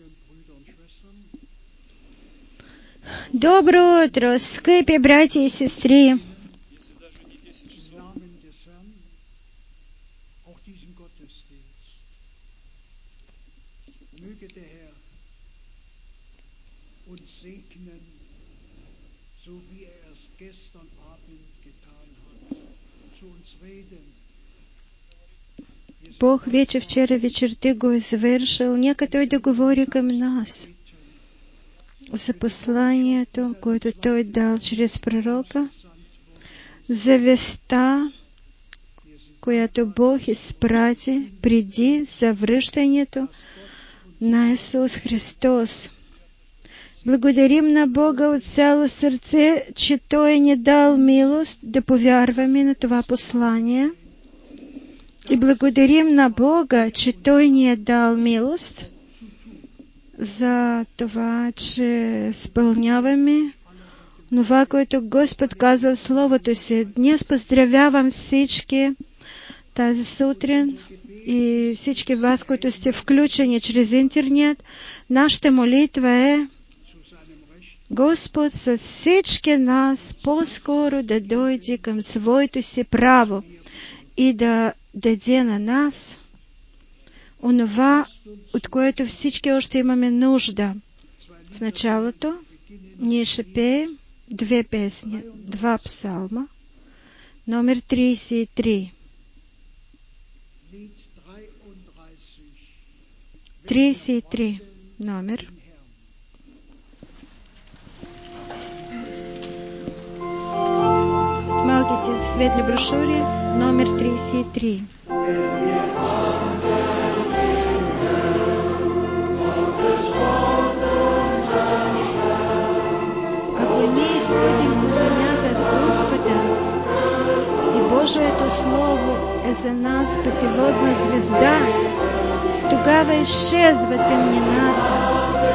Доброе утро, скъпи братя и сестри! Бог вече вчера вечерта го извършил. Нека Той да говори към нас за посланието, което Той дал чрез пророка, за веста, която Бог изпрати преди завръщането на Исус Христос. Благодарим на Бога от цяло сърце, че Той ни дал милост да повярваме на това послание. И благодарим на Бога, че Той ни е дал милост за това, че изпълняваме това, което Господ казва в Словото си. Днес поздравявам всички тази сутрин и всички вас, които сте включени чрез интернет. Нашата молитва е Господ с всички нас по-скоро да дойде към своето си право и да даде на нас онова, от което всички още имаме нужда. В началото ние ще пеем две песни, два псалма, номер 33. 33 номер. Малките светли брошури, номер 33. Ако ние ходим по земята с Господа и Божието Слово е за нас пътеводна звезда, тогава изчезва тъмнината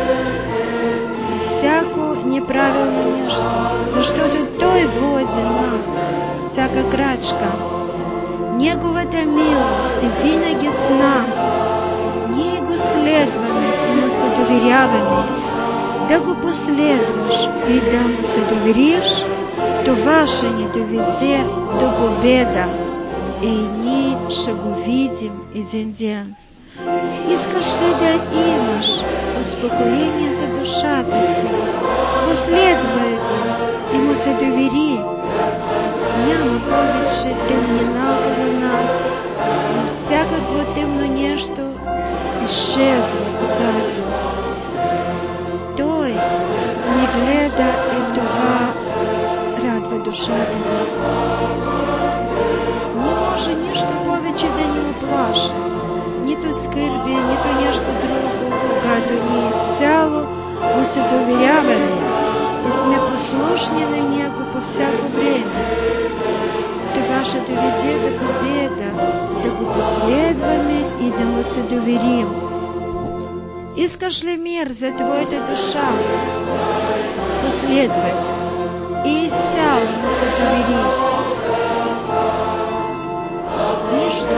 и всяко неправилно нещо, защото Той води нас всяка крачка. Неговата милост е винаги с нас. Ние го следваме и му се доверяваме. Да го последваш и да му се довериш, това ще ни доведе до победа и ние ще го видим един ден. Искаш ли да имаш успокоение за душата си? Последвай го и му се довери. Няма повече тъмнина около нас, но всякакво тъмно нещо изчезва, когато Той ни гледа и това радва душата ни. Не може нищо повече да ни оплаши, нито скърби, нито нещо друго, когато ние изцяло му се доверяваме и сме послушни на Него по всяко време. Това ще доведе до победа, да го последваме и да му се доверим. Искаш ли мир за твоята душа? Последвай и изцяло му се довери. Нищо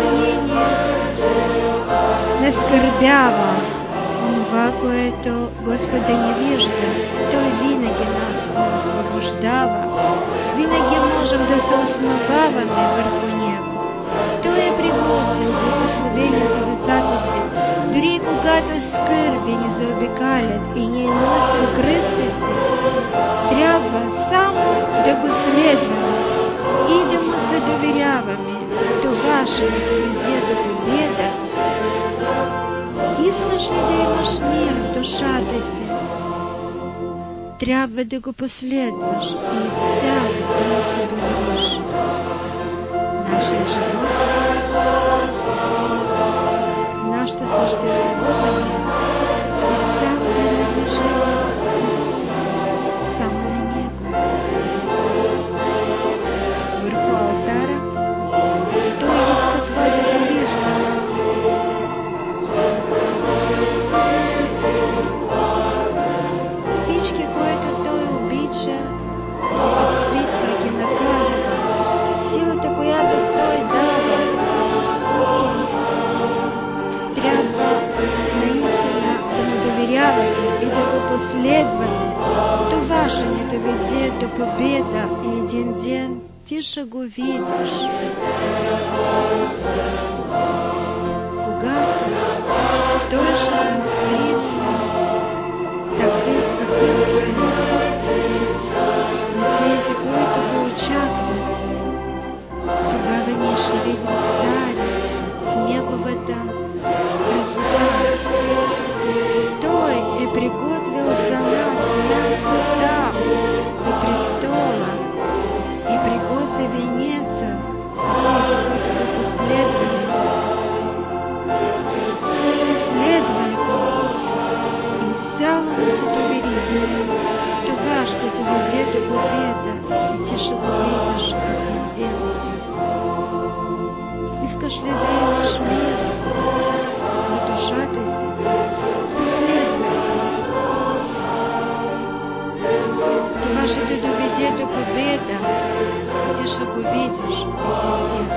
не скърбява онова, което Господ да не вижда. Той винаги нас не освобождава. Винаги можем да се основаваме върху Него. Той е приготвил благословение за децата си. Дори и когато скърби ни заобикалят и ние носим кръста си, трябва само да го следваме и да му се доверяваме. Това ще ни доведе до победа. Искаш ли да имаш мир в душата си? Трябва да го последваш и изцяло да му се довериш. Нашия живот, нашето съществуване изцяло принадлежи на Исус, само на Него. Върху алтара Той иска това да го вижда. Всички, които Той обича, ги възпитва, ги наказва. Силата, която Той дава, трябва наистина последовали, то ваше не доведет до победы, и один день ты же увидишь. Когато той ще се открие на нас, такъв какъвто е, на тези, които го очакват, тогава ние ще видим царя в неговата красота. Той е приготвил за нас място там, до престола, и приготви венеца за тези, които го последвали. Следвай го и изцяло му се довери. Това ще доведе до победа, и ти ще го видиш един ден. Искаш ли да имаш мир за душата си? Последвай го. Това ще те доведе до победа, и ти ще го видиш един ден.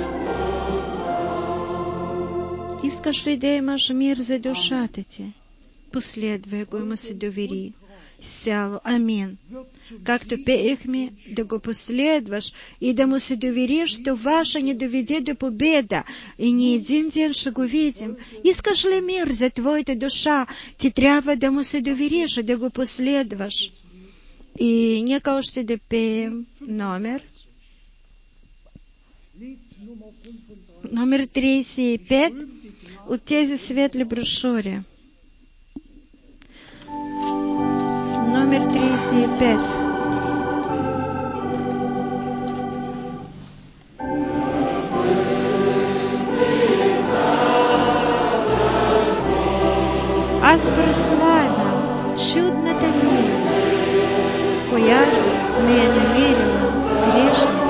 Искаш ли да имаш мир за душата ти? Последвай го и му се довери. Изцяло. Амин. Както пеехме, да го последваш и да му се довериш, това ще ни доведе до победа, и ни един ден ще го видим. Искаш ли мир за твоята душа? Ти трябва да му се довериш и да го последваш. И нека още да пеем номер 35 от тези светли брошури. Номер 35. Аз прославям чудната милост, която ме е намерила грешника.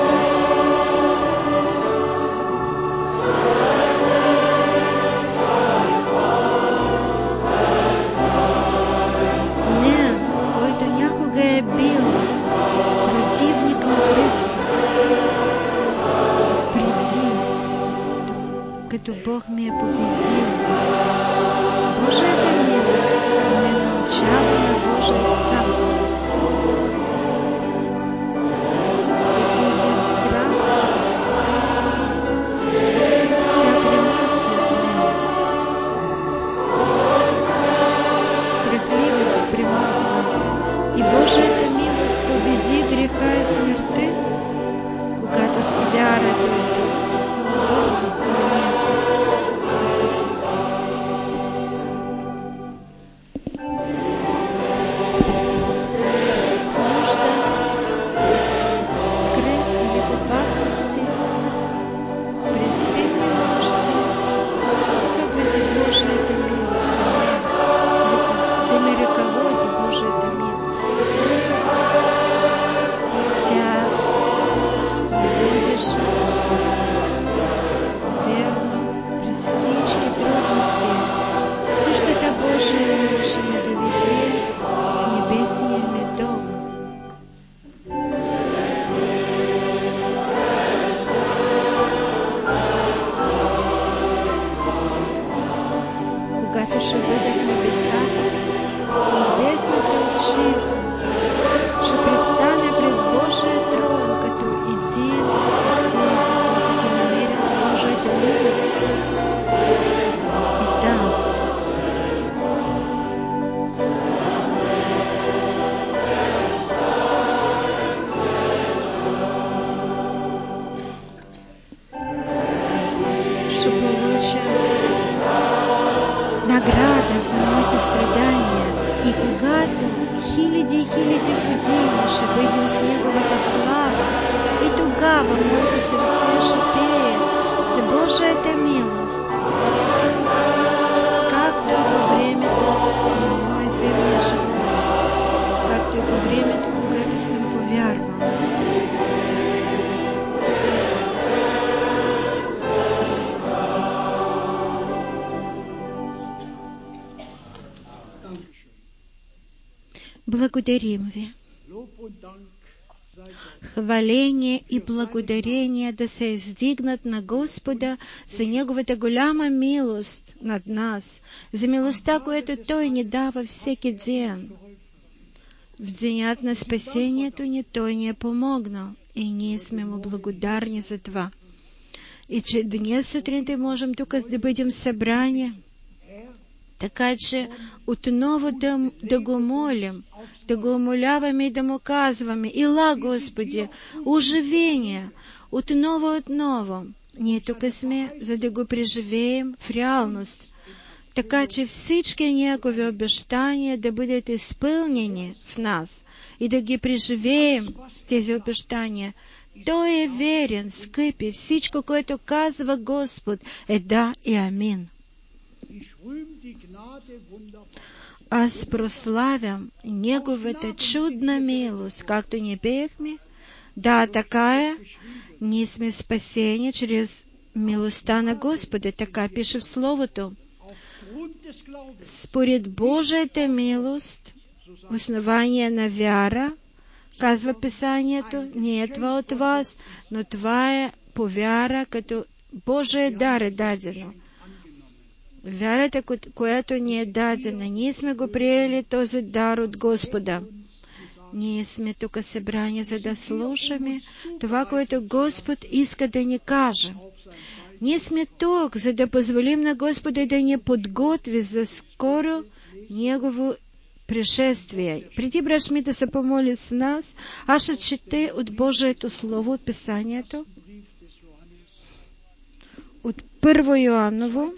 Като Бог ме е победил. Божията милост ме научава на Божия страх. Всеки един страх, тя премахва от мен. Страхливост премахва. И Божията милост победи греха и смъртта, когато с вяра дойду и се обърна към Него. Награда за моите страдания, и когато хиляди и хиляди години ще бъдем в Неговата слава, и тогава моето сърце ще пее за Божията милост, както и по времето на моя земния живот, както и по времето, когато съм повярвал. Благодарим Ви. Хваление и благодарение да се издигнат на Господа за Неговата голяма милост над нас, за милостта, която Той ни дава всеки ден. вденят на спасението ни, Той ни е помогнал и ние сме Му благодарни за това. И че днес сутринта можем тук да бъдем събрани, така че отново да го молим, да го умоляваме и да Му казваме: Ила, Господи, оживение, отново. Ние тук сме, за да го преживеем в реалност, така че всички Негови обещания да бъдат изпълнени в нас и да ги преживеем, тези обещания. Той е верен, скъпи, всичко, което казва Господ, е да и амин. Аз прославям Неговата чудна милост, както ни пеехме. Да, така е. Ние сме спасени чрез милостта на Господа, така пише в Словото. Според Божията милост, основание на вяра, казва Писанието, не е това от вас, но това е по вяра, като Божия дар е дадено. Вярата, която ни е дадена, ние сме го приели този дар от Господа. Ние сме тук събрани, за да слушаме това, което Господ иска да ни каже. Ние сме тук, за да позволим на Господа да ни подготви за скоро Негово пришествие. Преди брат ми да се помоли с нас, аз ще чете от Божието Слово, от Писанието, от 1 Йоанново,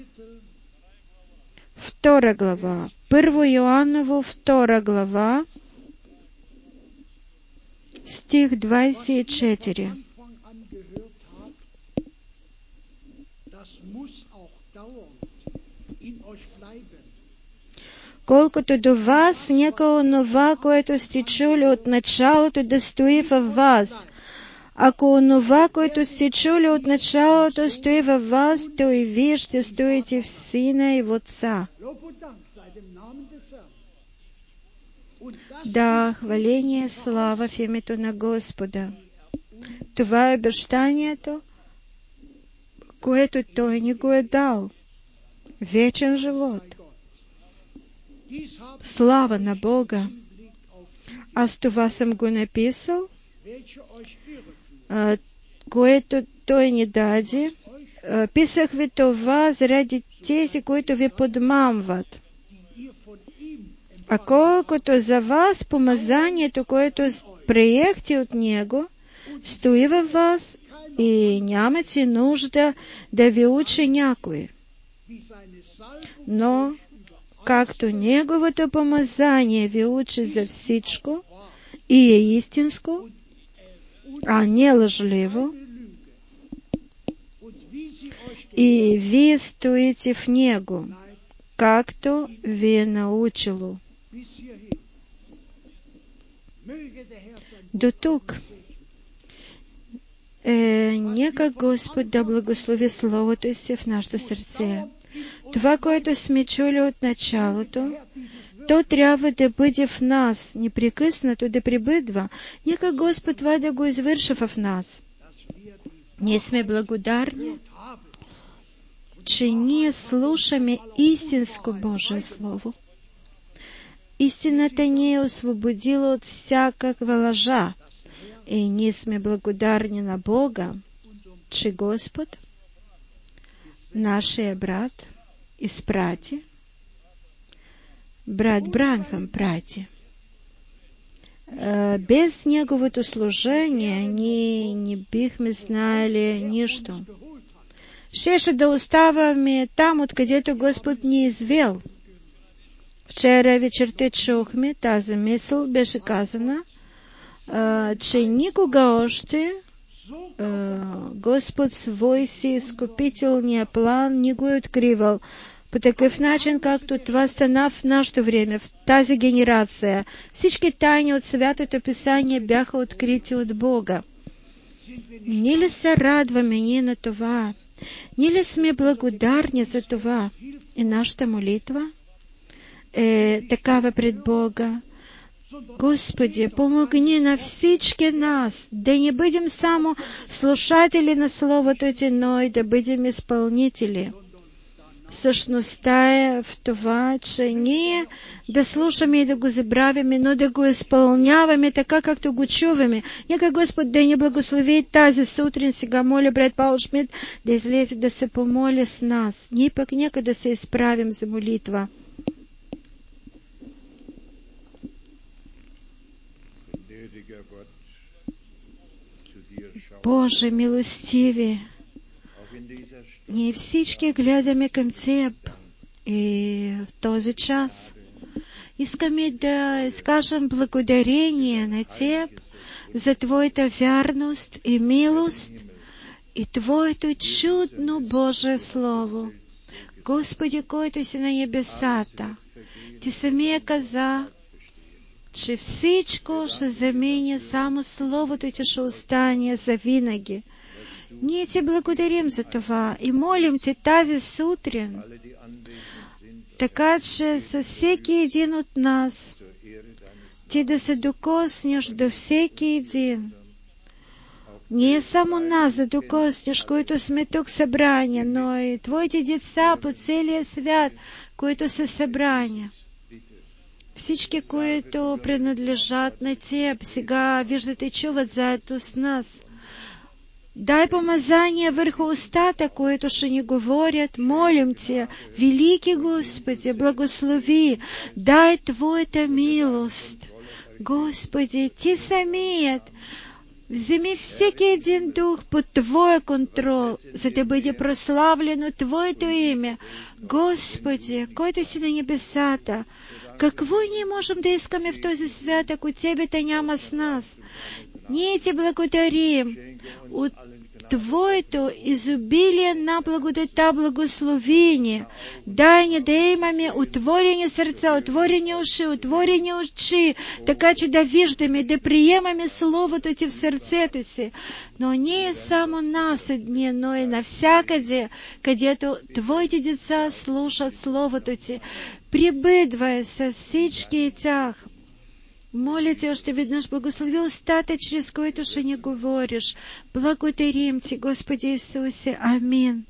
2 глава. 1 Йоанново, 2 глава, стих 24. Колкото до вас, нека онова, което сте чули от началото, да стои във вас. Ако онова, което сте чули от началото, стои във вас, то и вие ще стоите в Сина и в Отца. Да, хваление и слава в името на Господа. Това е обещанието, което Той ни го е дал. Вечен живот. Слава на Бога! Аз това съм го написал, което Той ни даде. Писах ви това заради тези, които ви подмамват. А колкото за вас, помазанието, което приехте от Него, стои във вас и нямате нужда да ви учи някой. Но както Неговото помазание ви учи за всичко и е истинско, а не лъжливо, и вие стоите в Него, както ви е научило. До тук. Нека Господ да благослови Словото си в нашето сърце. Това, което сме чули от началото, то трябва да бъде в нас, непрекъснато да пребъдва. Нека Господ това да го извърши в нас. Ние сме благодарни, че ние слушаме истинско Божие Слово. Истината ни е освободила от всякаква лъжа. И ние сме благодарни на Бога, че Господ, нашия брат, изпрати, брат Бранхам прати. Без Неговото служение ние не бихме знали нищо. Щеше да оставаме там, откъдето Господ ни извел. Вчера вечерта чухме тази мисъл, беше казана, че никога още Господ свой си изкупителния план не го е откривал по такъв начин, както това стана в нашето време, в тази генерация. Всички тайни от Святото Писание бяха открити от Бога. Ние ли се радваме ние на това? Ние ли сме благодарни за това? И нашата молитва е такава пред Бога. Господи, помогни на всички нас, да не бъдем само слушатели на Словото Ти, но и да бъдем изпълнители. Същността е в това, че ние да слушаме и да го забравяме, но да го изпълняваме така, както го чуваме. Нека Господ да ни благослови тази сутрин. Сега моля брат Паул Шмидт да излезе да се помоли с нас. Ние пък нека да се изправим за молитва. Боже милостиви, ние всички гледаме към Теб и в този час искаме да изкажем благодарение на Теб за Твоята вярност и милост и Твоето чудно Божие Слово. Господи, който си на небесата, Ти самия каза, че всичко ще замени, само Словото Ти ще остане завинаги. Ние Ти благодарим за това и молим Те тази сутрин, така че със всеки един от нас Ти да се докоснеш до всеки един. Не само нас да докоснеш, които сме тук събрани, но и Твоите деца по целия свят, които са събрани. Всички, които принадлежат на Теб, сега виждат и чуват заедно с нас. Дай помазание върху устата, които ще ни говорят. Молим Те, велики Господи, благослови, дай Твоята милост. Господи, Ти самият вземи всеки един дух под Твоя контрол, за да бъде прославлено Твоето име. Господи, който си на небесата, какво ние можем да искаме в този свят, ако Тебе Те няма с нас? Ние Ти благодарим от Твоето изобилие на благодата, благословение. Дай ни да имаме отворени сърца, отворени уши, отворени очи, така че да виждаме, да приемаме Словото Ти в сърцето си. Но не само нас едни, но и навсякъде, където Твоите деца слушат Словото Ти. Прибъдвай с всички тях. Моля Те още веднъж, благослови устата, чрез който ще ни говориш. Благодарим Ти, Господи Исусе. Амин.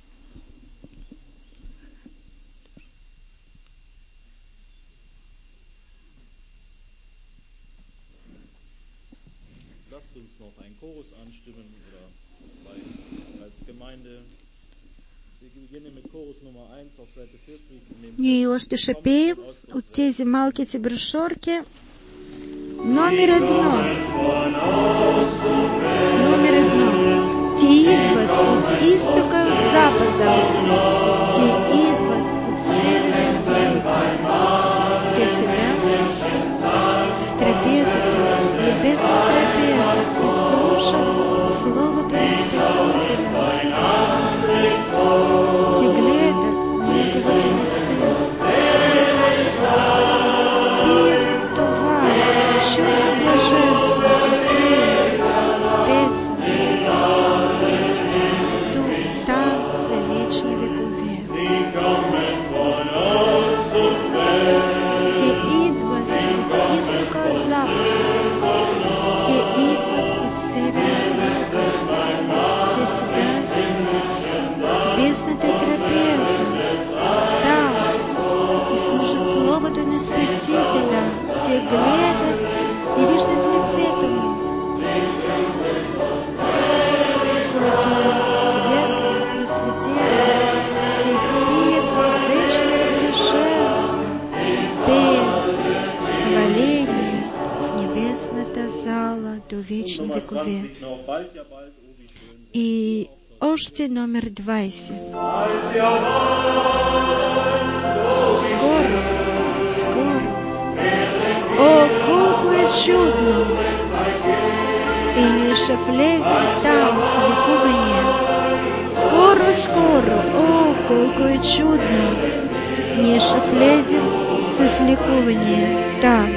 Ние още ще пеем от тези малките брошурки. Номер едно. Те идват от изтока и от запада. Те идват от севера и от юга. Те седят в трапезата, небесна трапеза, и слушат Словото на Спасителя. Те гледат на Неговото лице. Чудно блаженство и пеят песни тук, там, за вечни векове. Те идват от изтока, от запада. Те идват от севера, от юга. Те седят в бездната трапеза, там, и слушат Словото на Спасителя. Те гледат и виждат лицето Му, който е светло, просветен. Те пеят от вечното блаженство, пеят хваление в небесната зала до вечни векове. И още номер 20. Скоро. О, колко е чудно! И ние ще влезем там с лекуване. Скоро, о, колко е чудно! Ние ще влезем с лекуване там.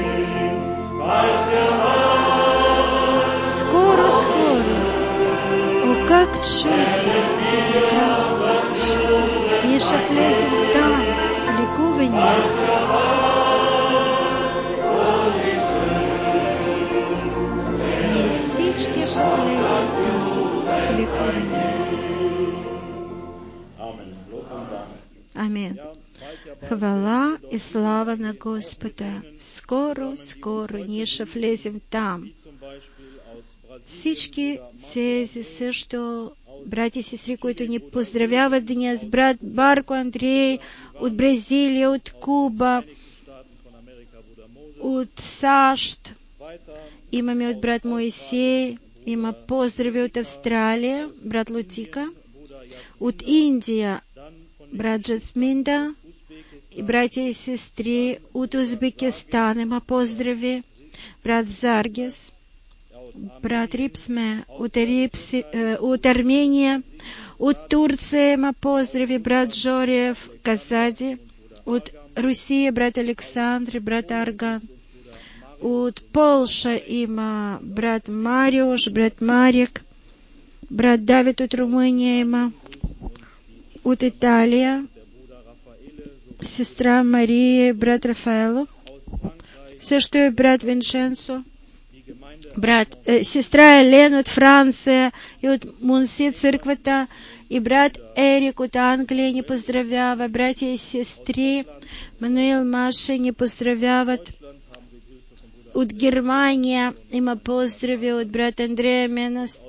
Скоро, о, как чудно и прекрасно! Ние ще влезем там с лекуване. Всички ще влезем там с лекуване. Амин. Хвала и слава на Господа. Скоро, ние ще влезем там. Всички тези също брати и сестри, които ни поздравяват днес, брат Барко Андрей от Бразилия, от Куба, от САЩ, имаме от брат Моисей, има поздрави от Австралия, брат Лутика, от Индия, брат Джасминда, и братя и сестри от Узбекистан, има поздрави, брат Заргес, брат Рипсме от Армения, от Турция има поздрави, брат Жорев, Казади, от Русия, брат Александр, брат Арган, от Полша има брат Мариуш, брат Марик, брат Давид от Румъния има, от Италия, сестра Мария, брат Рафаело, също е брат Винченцо, сестра Елен от Франция и от Мунси църквата, и брат Ерик от Англия ни поздравява, братя и сестри Мануил, Маша ни поздравяват. От Германия има поздрави от брат Андрея Менас,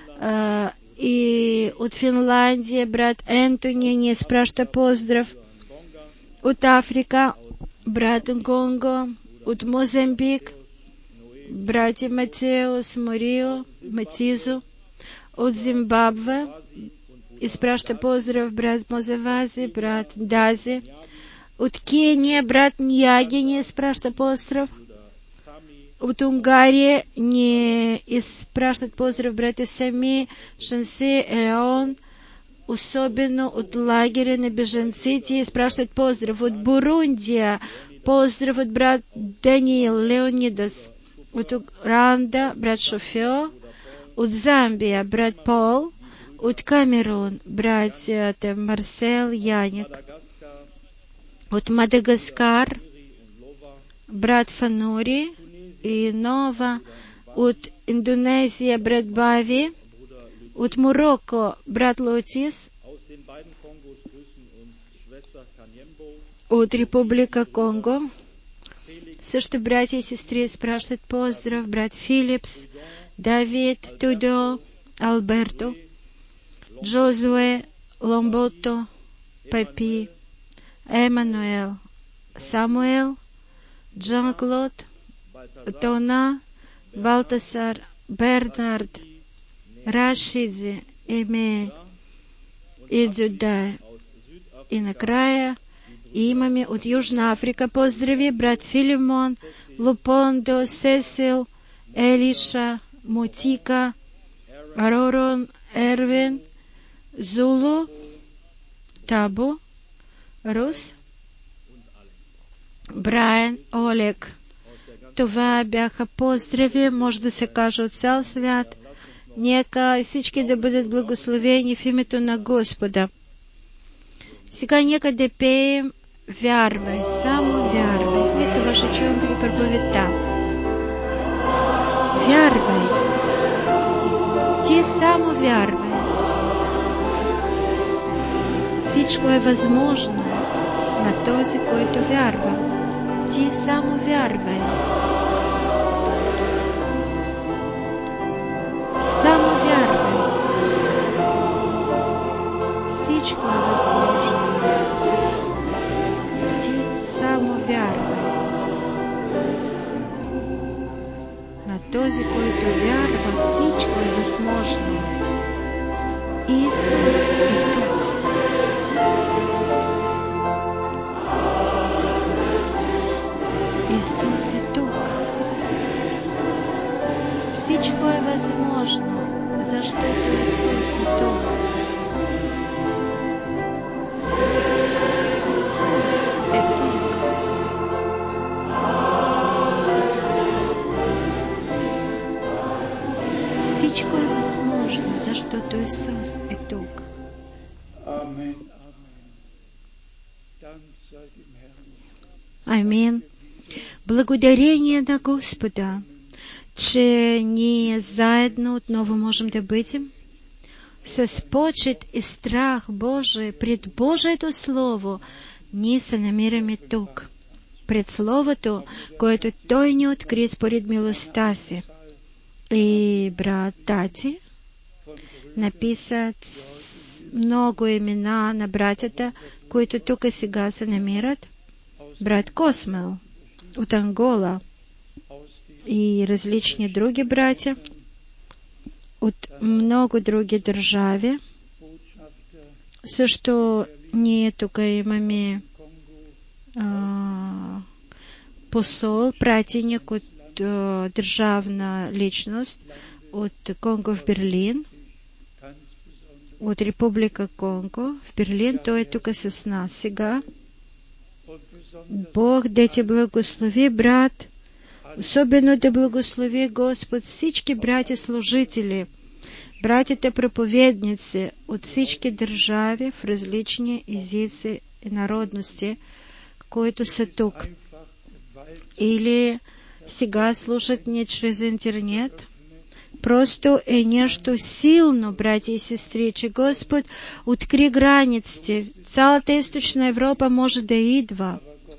и от Финландия брат Ентони ни изпраща поздрав. От Африка брат Гонго, от Мозамбик братя Матеус, Морио, Матизо, от Зимбабве изпраща поздрав брат Мозавази, брат Дази, от Кения брат Нияги ни изпраща поздрав. От Унгария ни изпращат поздрав братя Сами, Шанси, Елеон, особено от лагеря на бежанците изпращат поздрав. От Бурундия поздрав от брат Даниил Леонидас, от Уганда брат Шофео, от Замбия брат Пол, от Камерун братята Марсел, Яник, от Мадагаскар брат Фанури и Нова, от Индонезия брат Бави, от Марокко брат Лотис, от Република Конго също братя и сестри изпращат поздрав, брат Филипс, Давид, Тудо, Алберто, Джозуе, Ломбото, Пепи, Емануел, Самуел, Джон Клод, Тона, Балтасар, Бернард, Рашиди, Еме и Дзюдай. И накрая имаме от Южна Африка поздрави брат Филимон, Лупондо, Сесил, Елиша, Мутика, Ророн, Ервин, Зулу, Табу, Рус, Брайан, Олег. Това бяха поздрави, може да се каже от цял свят. Нека всички да бъдат благословени в името на Господа. Сега нека да пеем «Вярвай, само вярвай». След това ще чуем и проповедта. Вярвай. Ти само вярвай. Всичко е възможно на този, който вярва. Ти само вярвай. Само вярвай. Всичко е възможно. Ти само вярвай. На този, който вярва, всичко е възможно. Исус е тук. Исус е тук. Всичко е възможно, защото Исус е тук. Исус е тук. Всичко е възможно, защото Исус е тук. Амин. Благодарение на Господа, че ние заедно отново можем да бъдем с почет и страх Божий пред Божието Слово, Ние се намираме тук, пред Словото, което Той ни откри според милостта си. И брат Тати написат много имена на братята, които тук сега се намират. Брат Космел от Ангола и различни други братя от много други държави. Също ние тук имаме посол, пратеник от държавна личност от Конго в Берлин, от Република Конго в Берлин. Той е тук с нас сега. Бог да ти благослови, брат. Особено да благослови Господ всички братя служители, братята проповедници от всички държави в различни езици и народности, които са тук. Или сега слушат ни чрез интернет. Просто е нещо силно, братя и сестри, че Господ откри границите. Цялата източна Европа може да идва.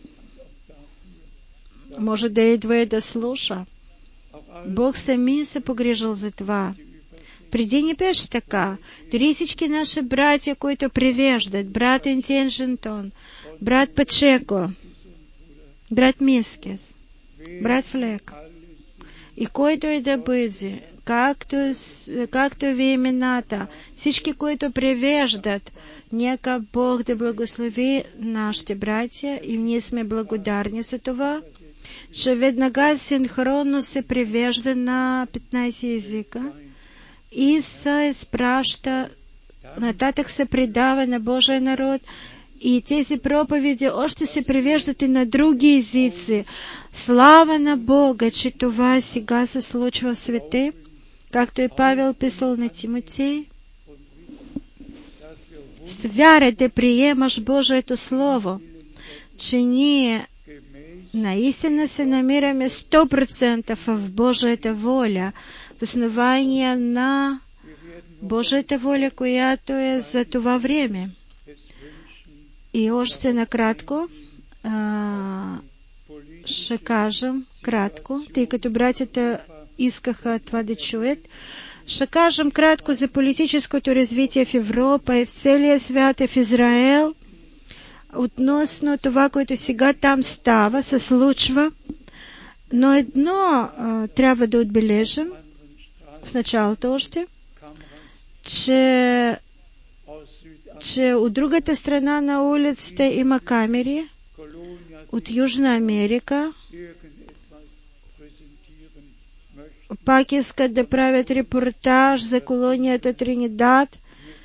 Може да идва и да слуша. Бог сами се погрижил за това. Преди не беше така. Дори всички наши братя, които превеждат, брат Интенжентон, брат Пачеко, брат Мискес, брат Флек, и който и да бъде, както ви имената, всички, които превеждат, нека Бог да благослови нашите братя, и ние сме благодарни за това, че веднага синхронно се превежда на 15 езика и се изпраща, нататък се предава на Божия народ, и тези проповеди още се превеждат и на други езици. Слава на Бога, че това сега се случва в свете, както и Павел писал на Тимотей. С вяра да приемаш Божието Слово, че ние наистина се намираме 100% в Божията воля, в основание на Божията воля, която е за това време. И още накратко ще кажем кратко, тъй като братята искаха това да чуят. Ще кажем кратко за политическото развитие в Европа и в целия свят и в Израел, относно това, което сега там става, се случва. Но едно трябва да отбележим в началото още, че от другата страна на улицата има камери от Южна Америка. Пак искат да правят репортаж за колонията Тринидад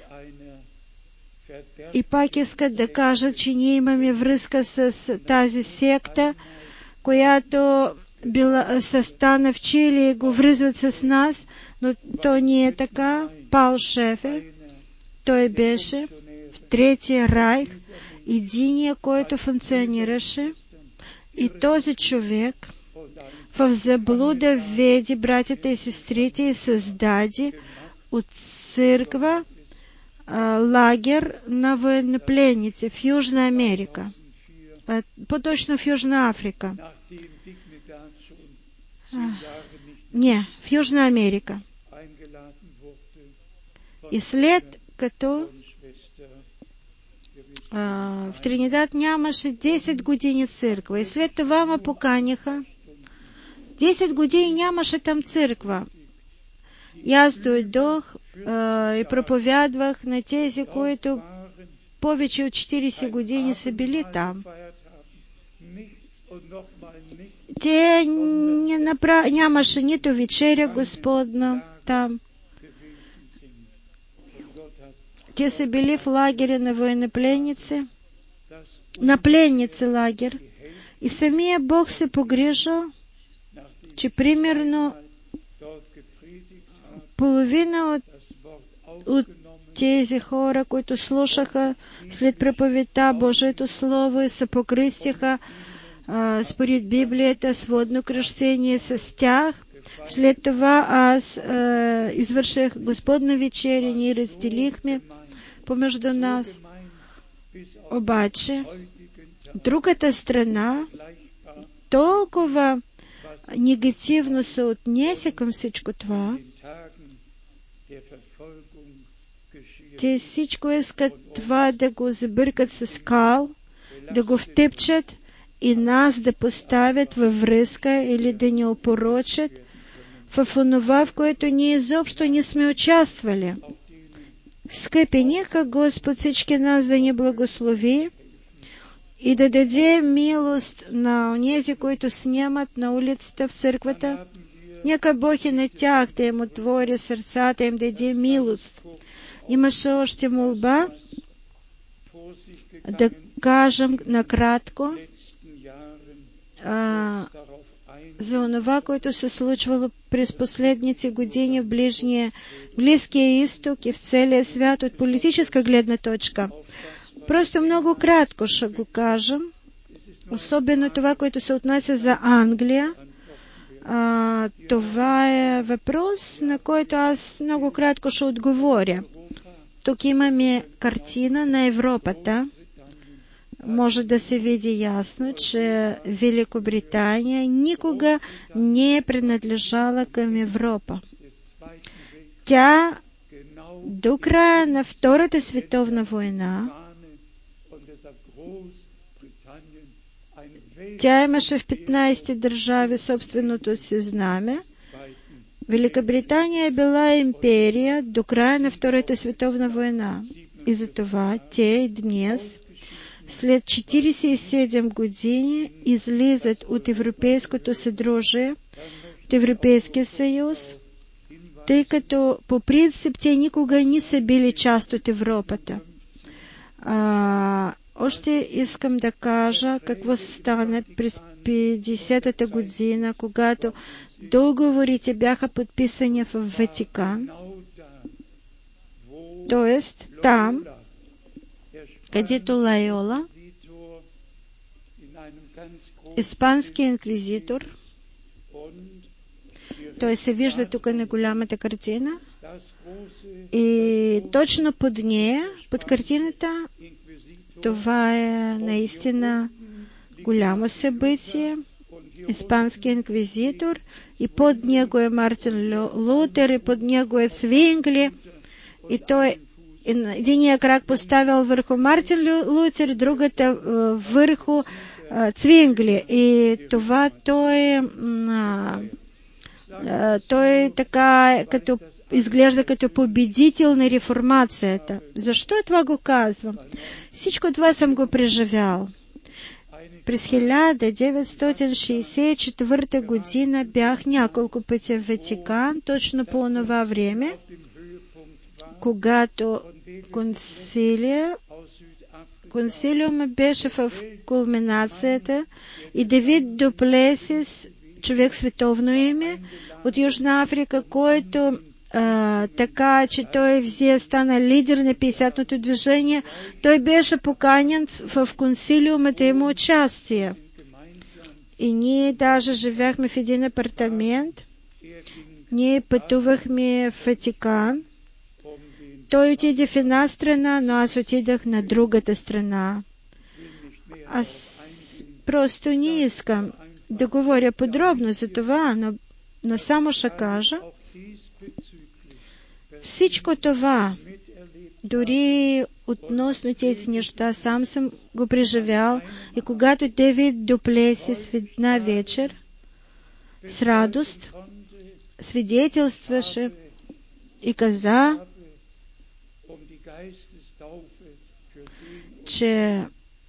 и пак искат да кажат, че ние имаме връзка с тази секта, която стана в Чили и го връзват с нас, но то не е така. Пал Шефер, той беше в Третия райх, единия, който функционираше, и този човек в заблуда введе братята и сестрите и създаде от църква лагер на военнопленници в Южна Америка, по-точно в Южна Африка. Не, в Южна Америка. И след като в Тринидад нямаше 10 години църква, и след това ме поканиха. 10 години нямаше там църква. И аз дойдох и проповядвах на тези, които повече от 40 години са били там. Те нямаше нито вечеря Господна там. Те са били в лагере на военнопленници, на пленници лагер. И самия Бог се погрижил, че примерно половина от тези хора, които слушаха след проповедта Божието Слово и се покръстиха според Библията с водно кръщение с тях. След това аз извърших Господна вечеря, ние разделихме помежду нас. Обаче другата страна толкова негативно се отнесе към всичко това. Те всичко искат това да го забъркат с кал, да го втъпчат и нас да поставят във връзка или да ни опорочат в онова, в което ние изобщо не сме участвали. Скъпи, нека Господ всички нас да ни благослови и да даде милост на онези, които снимат на улицата в църквата. Нека Бог и на тях да им отвори сърцата, им даде милост. Имаше още молба да кажем накратко за онова, което се случвало през последните години в Близкия изток и в целия свят от политическа гледна точка. Просто много кратко ще го кажем, особено това, което се отнася за Англия. Това е въпрос, на който аз много кратко ще отговоря. Тук имаме картина на Европата. Може да се види ясно, че Великобритания никога не е принадлежала към Европа. Тя до края на Втората световна война тя имаше в 15 държави собственото си знаме. Великобритания е била империя до края на Втората световна война. И затова те и днес, след 47 години, излизат от Европейското съдружие, от Европейския съюз, тъй като по принцип те никога не са били част от Европата. Още искам да кажа какво стана през 50-та година, когато договорите бяха подписани в Ватикан. Тоест, там, където Лайола, испански инквизитор, той се вижда тук на голямата картина, и точно под нея, под картината, това е наистина голямо събитие, испански инквизитор, и под него е Мартин Лутер, и под него е Цвингли, и той единия крак поставил върху Мартин Лутер, другата върху Цвингли. И това той така изглежда като победител на реформацията. Защо това го казвам? Всичко това съм го преживял. През 1964 година бях няколко пъти в Ватикан, точно по това време, когато консилиума беше в кулминацията и Давид ду Плесис, човек световно име, от Южна Африка, който така, че той стана лидер на 50-ното движение, той беше поканен в консилиума да има участие. И ние даже живяхме в един апартамент, ние пътувахме в Ватикан. Той отиде в една страна, но аз отидах на другата страна. Аз просто не искам да говоря подробно за това, но само ще кажа, всичко това, дори относно тези неща, сам съм го преживял, и когато Давид ду Плесис в една вечер с радост свидетелстваше и каза, че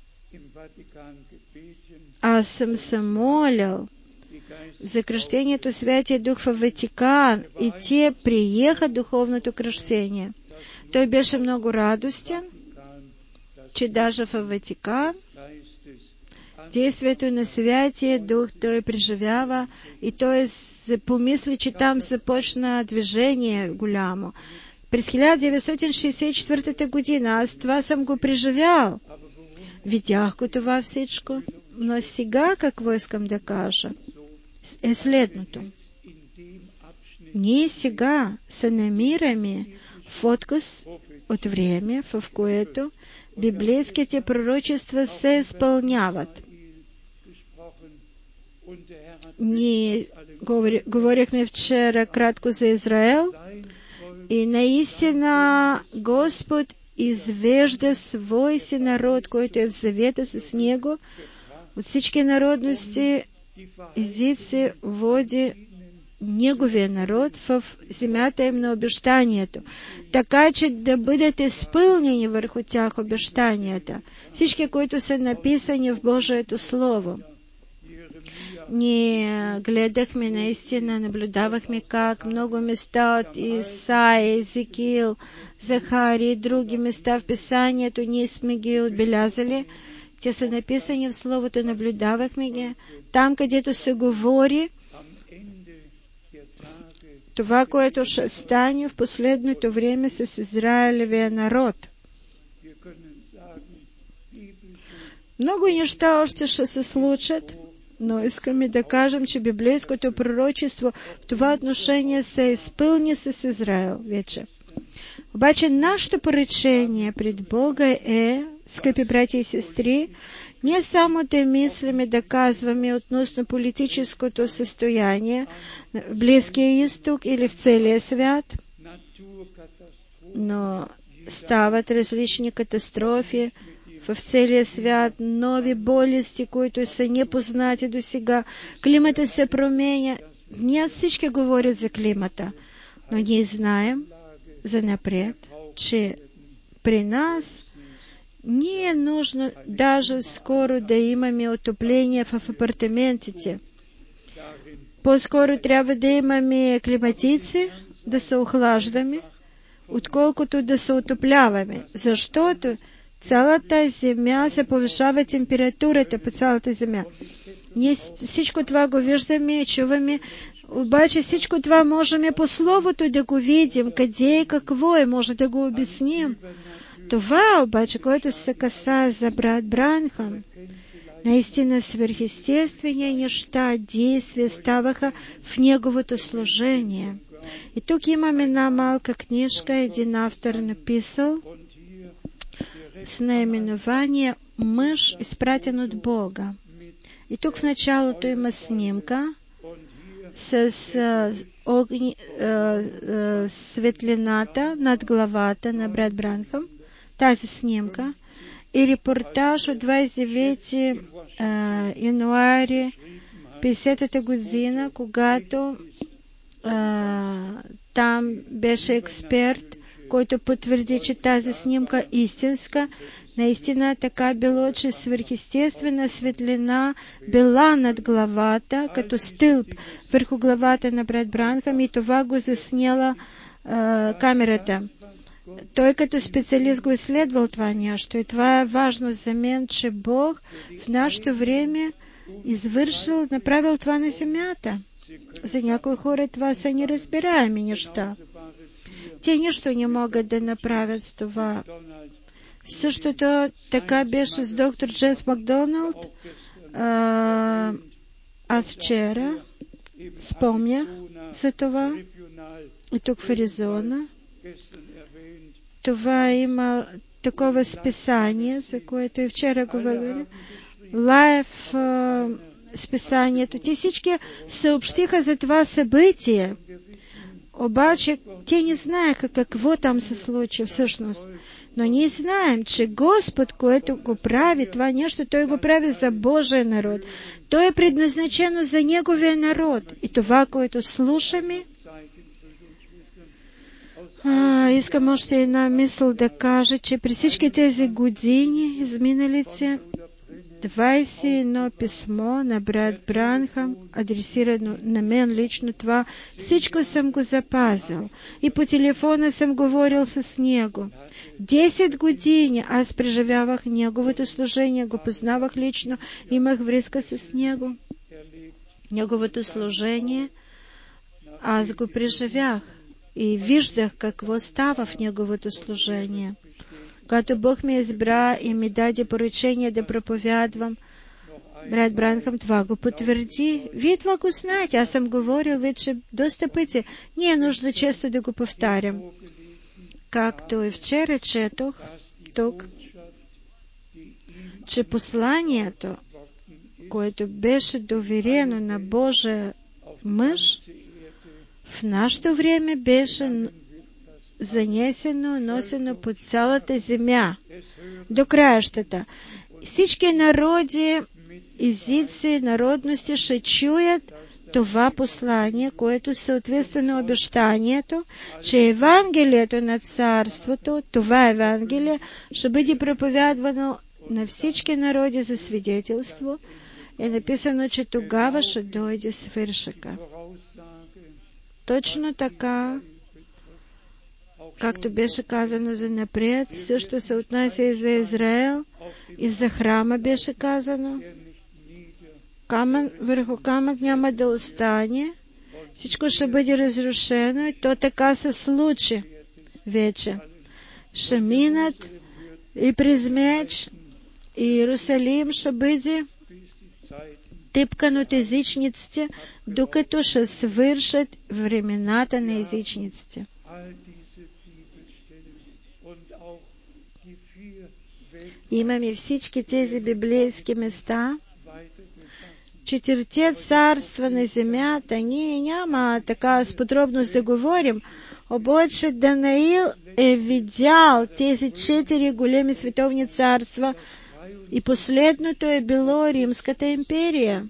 аз съм се молил за кръщението Святия Дух в Ватикан, и те приеха духовното кръщение. Той беше много радостен, че даже в Ватикан действието на Святия Дух той преживява, и той помисли, че там започна движение голямо. През 1964 година аз това съм го преживял. Видях го това всичко, но сега какво искам да кажа е следното. Ние сега се намираме в отказ от време, в което библейските пророчества се изпълняват. Ние говорихме вчера кратко за Израел, и наистина Господ извежда свой си народ, който е в завета с Него, от всички народности, езици, води Неговия народ в земята им на обещанието, така че да бъдат изпълнени върху тях обещанията, всички, които са написани в Божието Слово. Ние гледахме наистина, наблюдавахме как много места от Исаия, Езекиил, Захария и други места в Писанието ние сме ги отбелязали. Те са написани в Словото, наблюдавахме ги. Там, където се говори това, което ще стане в последното време с Израилевия народ. Много неща още ще се случат, но искаме да кажем, че библейското пророчество в това отношение се изпълни с Израил вече. Обаче нашето поръчение пред Бога е, скъпи братя и сестри, не само да мислим и да казваме относно политическото състояние в Близкия изток или в целия свят, но стават различни катастрофи в целия свят, нови болести, които са непознати до сега. Климата се променя. Не всички говорят за климата, но ние знаем занапред, че при нас не е нужно даже скоро да имаме отопление в апартаментите. По-скоро трябва да имаме климатици, да се охлаждаме, отколкото да се отопляваме, защото цялата земя се повишава температурата по цялата земя. Ние всичко това го виждаме и чуваме, обаче всичко това можем по Словото да го видим, къде и какво е, може да го обясним. Това обаче, което се касае за брат Бранхам, наистина свърхъестествени неща, действия ставаха в неговото служение. И тук имаме една малка книжка, един автор написал с наименование «Мъж, изпратен от Бога». И тук в началото има снимка с светлината над главата на брат Бранхам, тази снимка, и репортаж от 29 януари 50-та година, когато там беше експерт, който потвърди, че тази снимка е истинска. Наистина така било, че свърхъестествена светлина била над главата, като стълб върху главата на брат Бранхам, и това го заснела камерата. Той като специалист го изследвал това нещо, и това е важно за мен, че Бог в нашето време направил това на земята. За някои хора това са неразбираеми неща. Те нищо не могат да направят с това. Същото така беше с доктор Джеймс Макдоналд. Аз вчера спомнях за това. И тук в Аризона. Това има такова списание, за което и вчера говорих. Лайв списанието. Те всички съобщиха за това събитие. Обаче те не знаеха какво там се случи всъщност. Но ние знаем, че Господ, който го прави това нещо, Той го прави за Божия народ. Той е предназначено за Неговия народ. И това, което слушаме, искам още една мисъл да кажа, че при всички тези години, изминалите, 21 писмо на брат Бранхам, адресирано на мен лично, това всичко съм го запазил. И по телефона съм говорил с него. 10 години аз преживявах неговото служение, го познавах лично, имах връзка с него. Неговото служение аз го преживях и виждах какво става в неговото служение. Когато Бог ме избра и ми даде поръчение да проповядвам, брат Бранхам това го потвърди. Вие това го знаете, аз съм говорил вече доста пъти. Не е нужно често да го повтарям. Както и вчера четох тук, че посланието, което беше доверено на Божия мъж, в нашето време беше занесено, носено по цялата земя до краищата. Всички народи, езици, народности ще чуят това послание, което съответства на обещанието, че Евангелието на Царството, това Евангелие, ще бъде проповядвано на всички народи за свидетелство. Е написано, че тогава ще дойде свършъка. Точно така, както беше казано за напред, също се отнася и за Израел, и за храма беше казано. Камън върху камък няма да остане, всичко ще бъде разрушено и то така се случи вече. Ще минат и през меч, и Иерусалим ще бъде тъпкан от езичниците, докато ще свършат времената на езичниците. Имаме всички тези библейски места. 4 царства на земята. Ние няма така с подробност да говорим. Обаче Данаил е видял тези 4 големи световни царства и последното е било Римската империя.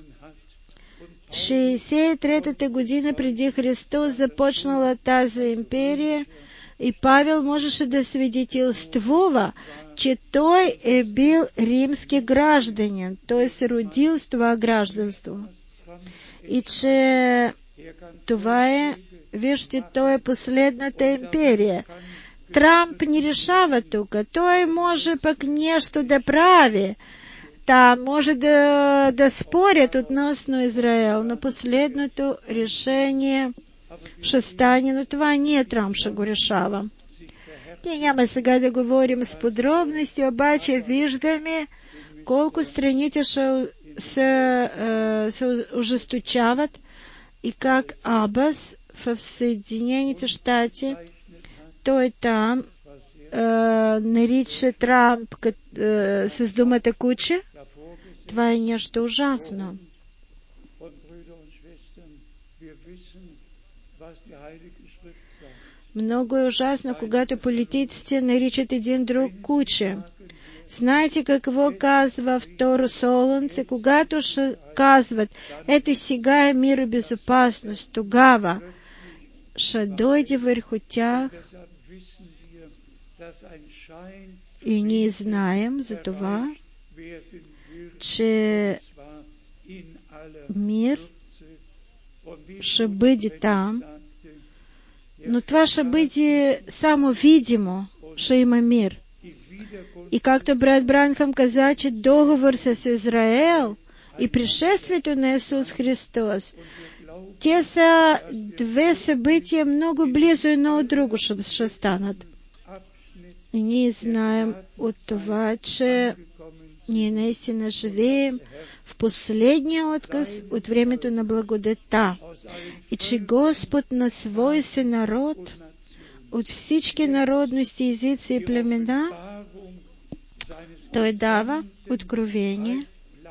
63-та година преди Христос започнала тази империя и Павел можеше да свидетелствува, че той е бил римски гражданин, той се родил с това гражданство. И че това е, вижте, той е последната империя. Трамп не решава тук, той може пък нещо да прави. Та може да спорят относно Израел, но последното решение ще стане, но това ние Трамп ще го решава. Ние няма сега да говорим с подробности, обаче виждаме колко страните ще се ожесточават и как Абас в Съединените щати, той там нарича Трамп с думата куче. Това е нещо ужасно. Много е ужасно, когато политиците наричат един друг куче. Знаете какво казва Второ Солунце? Когато ще казват, ето сега е мир и безопасност, тогава ще дойде върху тях и ние знаем за това, че мир ще бъде там, но това ще бъде само видимо, ще има мир. И както брат Бранхам каза, че договор с Израел и пришествието на Исус Христос, те са две събития много близо едно от друго ще станат. И ние знаем от това, че ние наистина живеем в последния отказ от времето на благодата и че Господ на свой си народ от всички народности, езици и племена, Той дава откровение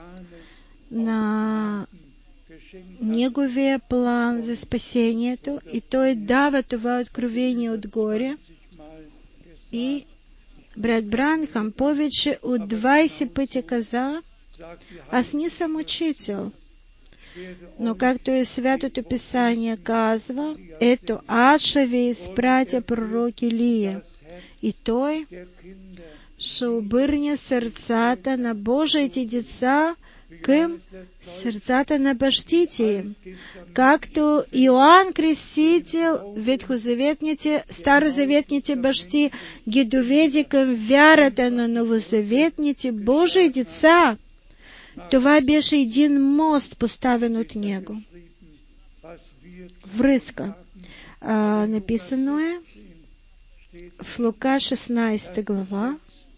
на Неговия план за спасението и Той дава това откровение отгоре. И брат Бранхам повече от 20 пъти каза, аз не съм учител, но както и Святото Писание казва, ето аз ще ви изпратя пророк Илия и той ще обърне сърцата на Божиите деца към сърцата на бащите им. Както Иоанн Крестител, старозаветните бащи ги доведе към вярата на новозаветните Божии деца. Това беше един мост, поставен от него. Връзка. Написано е в Лука 16 глава,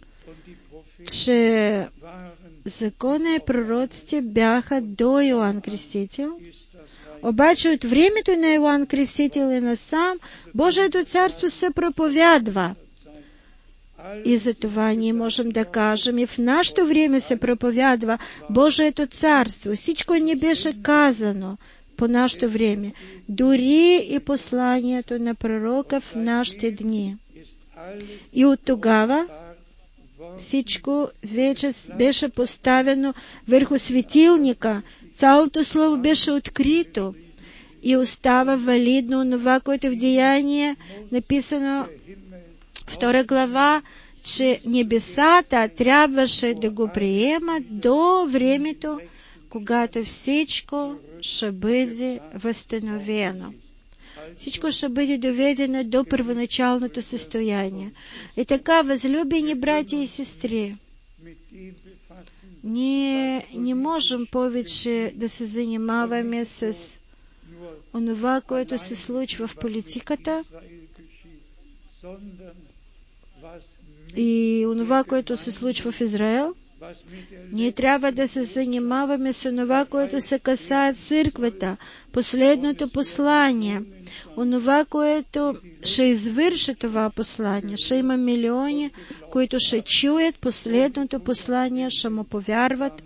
че закона и пророците бяха до Иоанн Крестител, обаче от времето на Иоанн Крестител и насам Божието царство се проповядва. И за това ние можем да кажем, и в нашето време се проповядва Божието царство. Всичко не беше казано по нашето време. Дори и посланието на пророка в нашите дни. И от тогава всичко вече беше поставено върху светилника. Цялото слово беше открито. И остава валидно това, което в Деяние написано 2 глава, че небесата трябваше да го приемат до времето, когато всичко ще бъде възстановено. Всичко ще бъде доведено до първоначалното състояние. И така, възлюбени братя и сестри, ние не можем повече да се занимаваме с онова, което се случва в политиката и онова, което се случва в Израел. Ние трябва да се занимаваме с онова, което се касае църквата, последното послание, онова, което ще извърши това послание. Ще има милиони, които ще чуят последното послание, ще му повярват.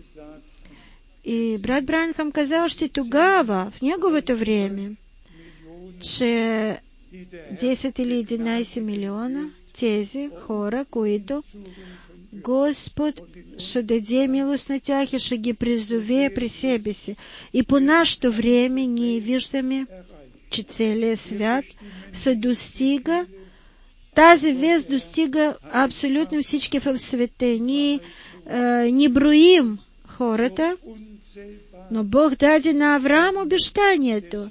И брат Бранхам каза още тогава, в неговото време, че 10 или 11 милиона тези хора, които Господ ще даде милост на тях и ще ги призове при себе си. И по нашето време ние виждаме, че целият свят се достига, тази вест достига абсолютно всички в света. Ние не броим хората, но Бог даде на Авраам обещанието.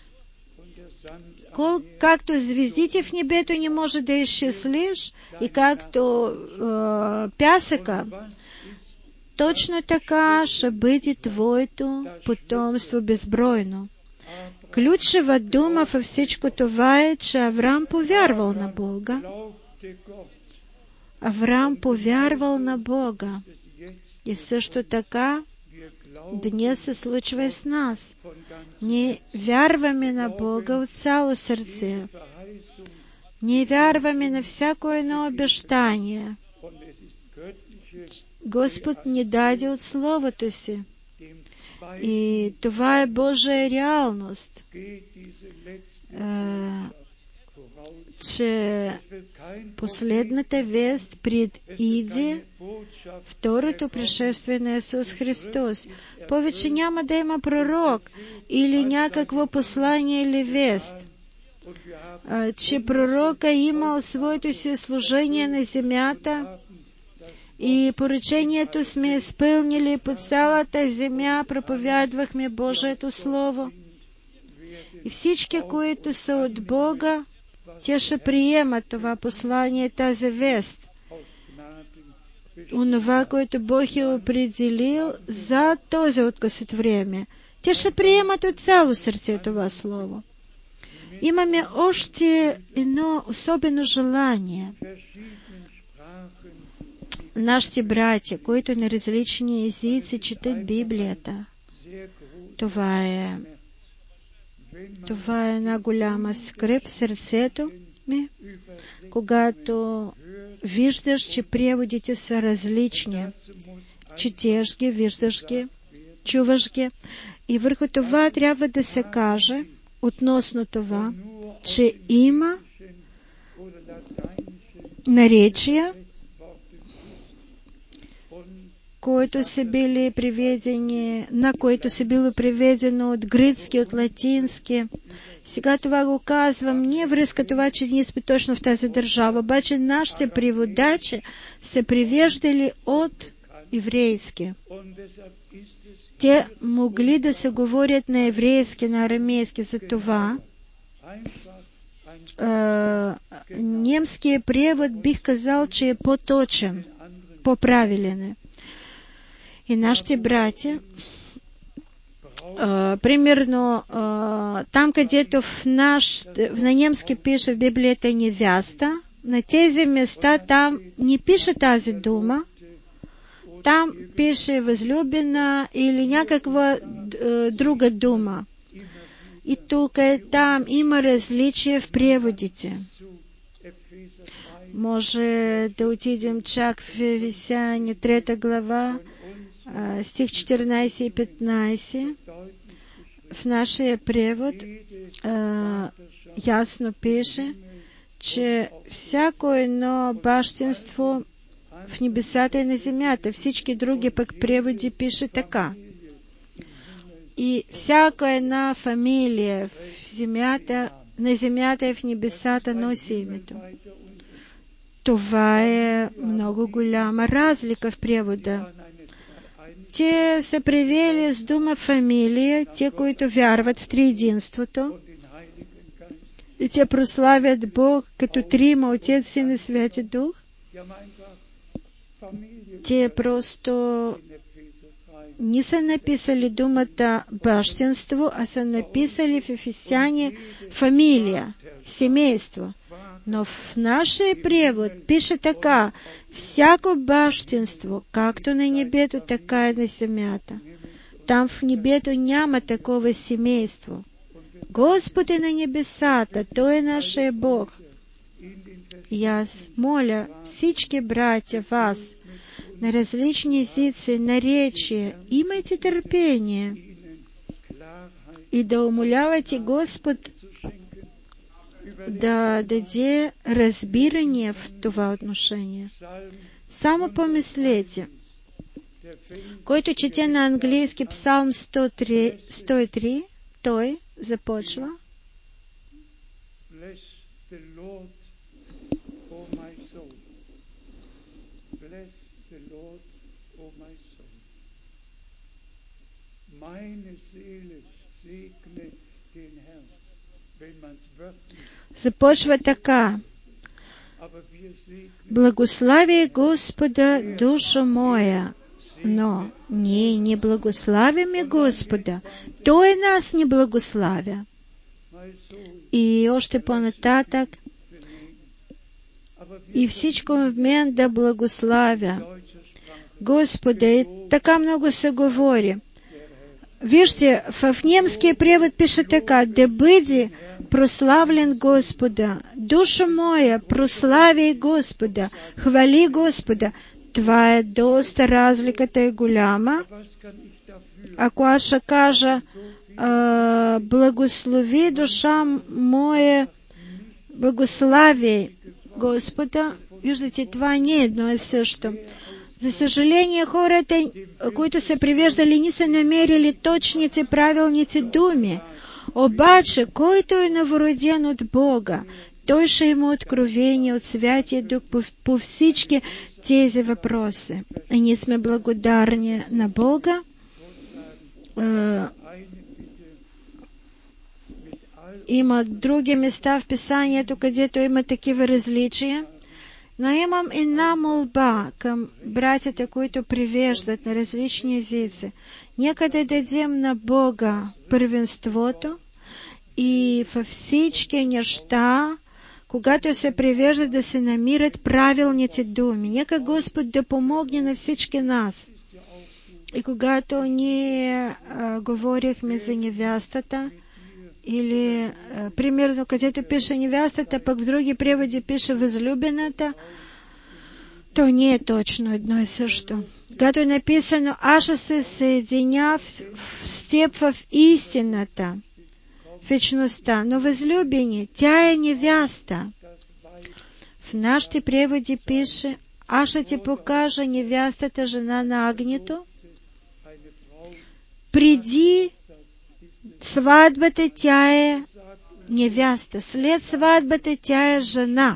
Както звездите в небето не може да изчислиш, и както пясъка, точно така ще бъде твоето потомство безбройно. Ключова дума във всичко това е, че Авраам повярвал на Бога. Авраам повярвал на Бога. И също така днес се случва и с нас. Ние вярваме на Бога от цяло сърце. Ние вярваме на всяко едно обещание. Господ ни даде от Словото си. И това е Божия реалност. Че последната вест предиде второто пришествие на Исус Христос. Повече няма да има пророк или някакво послание или вест. Че пророк е имал своето си служение на земята и поръчението сме изпълнили по цялата земя, проповядвахме Божието Слово. И всички, които са от Бога, те ще приемат това послание, тази вест. Онова, което Бог е определил за този откъс от време. Те ще приемат от цяло сърце това Слово. Имаме още едно особено желание. Нашите братя, които на различни езици четат Библията, това е една голяма скръб в сърцето ми, когато виждаш, че преводите са различни. Четеш ги, виждаш ги, чуваш ги. И върху това трябва да се каже, относно това, че има наречия, които са били приведени, на които са било приведено от гръцки, от латински. Сега това го казвам не връзка това, че ние сме точно в тази държава, обаче нашите преводачи са привеждали от еврейски. Те могли да се говорят на еврейски, на арамейски, за това. Немският превод бих казал, че е по-точен, по-правилен. И нашите братя, примерно, там, където на немски пише в Библията невяста, на тези места там не пише тази дума, там пише възлюбена или някаква друга дума. И тук там има различия в преводите. Може да отидем чак в Ефесяни 3 глава, стих 14 и 15. В нашия превод ясно пише, че всяко едно бащинство в небесата и на земята. Всички други пък преводи пише така. И всяка една фамилия в земята, на земята и в небесата носи името. Това е много голяма разлика в превода. Те са превели с дума фамилия, те, които вярват в триединството, и те прославят Бог като трима, Отец, Син и Святи Дух. Те просто не са написали думата бащинство, а са написали в Ефесяне фамилия, семейство. Но в нашия превод пише така: всяко бащинство, както на небето, така и на земята. Там в небето няма такова семейство. Господ е на небесата, Той е нашия Бог. И аз моля всички братя вас на различни езици, наречия, имайте търпение и да умолявате Господ да даде разбирание в това отношение. Само помислете, който чете на английски Псалм 103, той започва: започва така: благослави Господа, душа моя. Но ние не благославяме Господа, Той нас не благославя. И още по-нататък: и всичко в мен да благославя Господа. И така много се говори. Вижте, в немския превод пише така: да бъде прославлен Господа. Душа моя, прослави Господа, хвали Господа. Това е доста, разликата е голяма. Ако аз ще кажа благослови душа моя, благослави Господа, виждате, това не е едно и също. За съжаление, хората, които са превеждали, не са намерили точните, правилните думи. Обаче, който е новороден от Бога, той ще има откровение от Святия Дух по всички тези въпроси. И ние сме благодарни на Бога. Има други места в Писанието, където има такива различия. Но имам една молба към братята, които превеждат на различни езици. Нека да дадем на Бога първенството и във всички неща, когато се превеждат, да се намират правилните думи. Нека Господ да помогне на всички нас. И когато ние говорихме за невястата, или, примерно, където пише невястата, пък в други преводи пише възлюбената, то не е точно едно и също. Когато е написано: аз ще се съединя с теб в истината, в вечността, но възлюбени, тя е невяста. В нашите преводи пише: аз ще ти покажа невястата, жена на агнето. Преди сватбата тя е невяста, след сватбата тя е жена.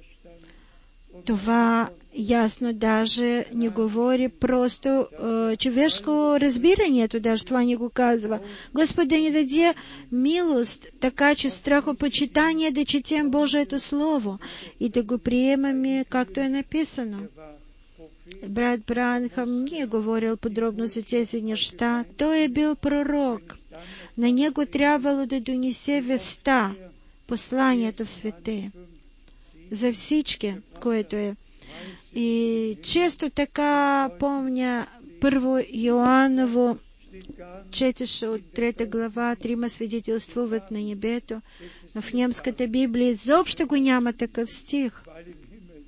Това ясно даже не говори просто човешко разбирането, даже това не го казва. Господ да ни даде милост, така че страхопочитание да четем Божието Слово и да го приемаме, както е написано. Брат Бранхам не е говорил подробно за тези неща. Той е бил пророк. На него трябвало да донесе веста, посланието в свете, за всички, което е. И често така помня първо Йоаново, четеше от 3 глава, 3 свидетелствуват на небето, но в немската Библия изобщо го няма такъв стих.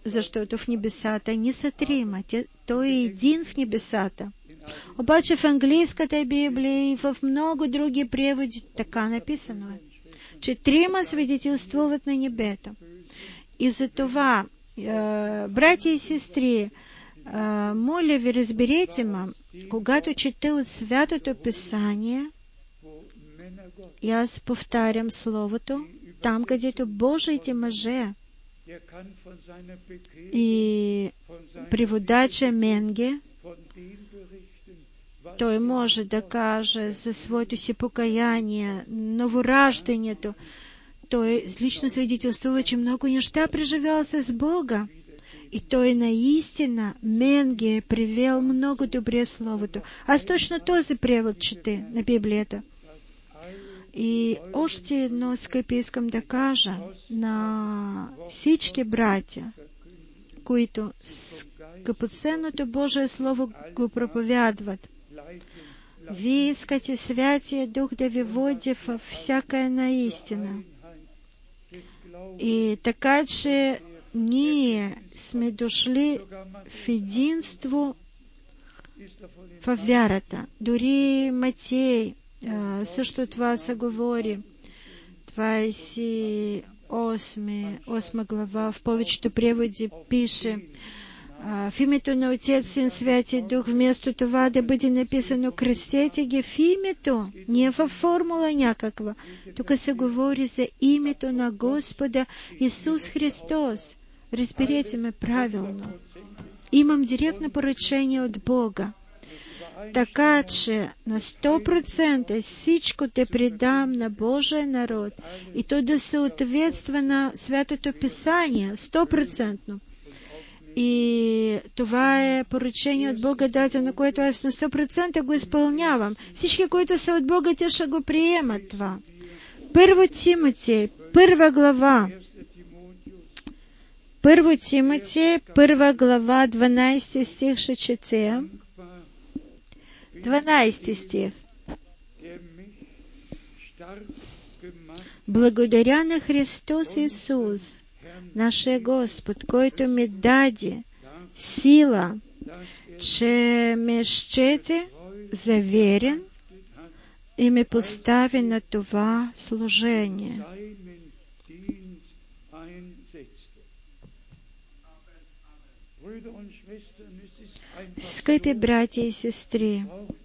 защото в небесата не са трима, той е един в небесата. Обаче в английската Библия и в много други преводи така написано е, че трима свидетелствуват на небето. И за това, братя и сестри, моля ви, разберете ме, когато чета от Святото Писание, и аз повтарям Словото, там, където Божиите мъже и преводача Менге, той може да каже за своето си покаяние, новораждането. Той лично свидетелствува, че много неща преживял с Бога. И той наистина, Менге, превел много добре Словото. Аз точно този превод чете на Библията. И още едно, скъпи, искам да кажа на всички братя, които скъпоценното Божие Слово го проповядват. Вие искате Святия Дух да ви води във всяка една истина. И така, че ние сме дошли в единство в вярата. Дори Матей също това се говори. 28 глава в повечето преводи пише в името на Отец, Син, Святия Дух, вместо това да бъде написано кръстете ги в името, не във формула някаква. Тук се говори за името на Господа Исус Христос. Разберете ме правилно. Имам директно поръчение от Бога. Така че на 100% всичко те предам на Божия народ и то да съответства на Святото Писание, 100%. И това е поръчение от Бога дадено, което аз на 100% го изпълнявам. Всички, които са от Бога, те ще го приемат това. 1 Тимотей, 1 глава. 1 Тимотей, 1 глава, 12 стих ще чете. 12 стих. Благодаря на Христос Исус, нашия Господ, който ми даде сила, че ме счете за верен и ме постави на това служение. Скъпи братя и сестри,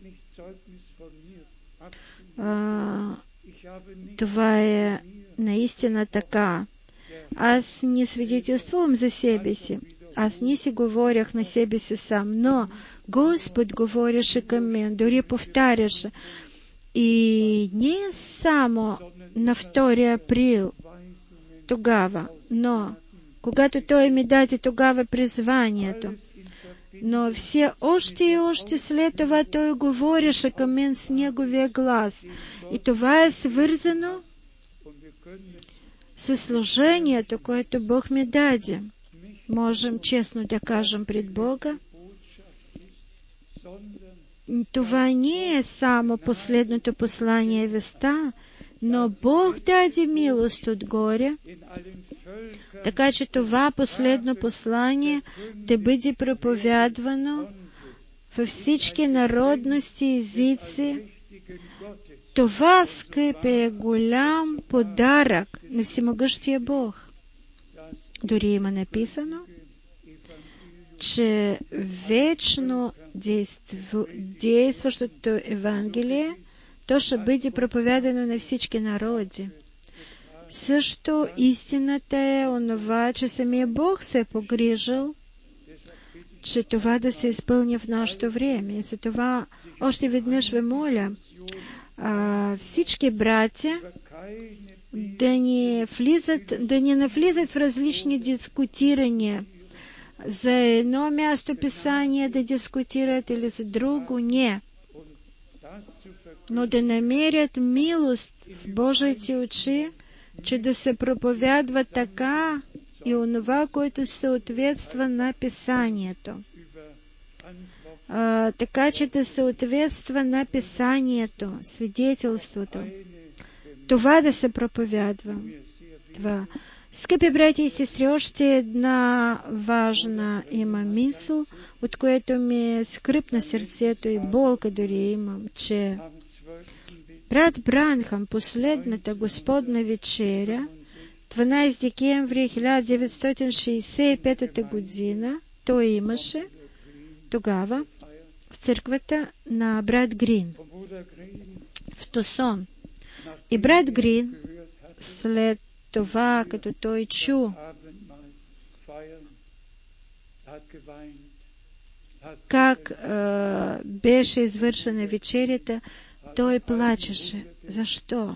това е наистина така. Аз не свидетелствувам за себе си. Аз не си говорях на себе си сам, но Господ говореше към мен, дори повтаряше. И не само на 2 април тогава, но когато Той ми даде тогава призванието. Но все още и още след това Той говореше към мен с Неговия глас. И това е свързано със служението, което Бог ми даде. Можем честно да кажем пред Бога. Това не е само последното послание веста, но Бог даде милост отгоре, така че това последно послание да бъде проповядвано във всички народности и езици. Това, скъпи, е голям подарък на всемогъщия Бог. Дори има написано, че вечно действащото Евангелие, то ще бъде проповядано на всички народи. Също истината е онова, че самия Бог се е погрижил, че това да се изпълни в нашето време. И за това още веднъж ви моля, всички братя да не навлизат в различни дискутирания. За едно място Писание да дискутират или за друго, не. Но да намерят милост в Божиите очи, че да се проповядва така и онова, което съответства на Писанието. Така, че да съответства на Писанието, свидетелството. Това да се проповядва. Скъпи братя и сестри, още една важна има мисъл, от което ми е скръп на сърцето и болка дори имам, че брат Бранхам, последната Господна вечеря, 12 декември 1965 година, той имаше тогава в църквата на брат Грин в Тусон. И брат Грин, след това, като той чу как беше извършена вечерята, той плачеше. Защо?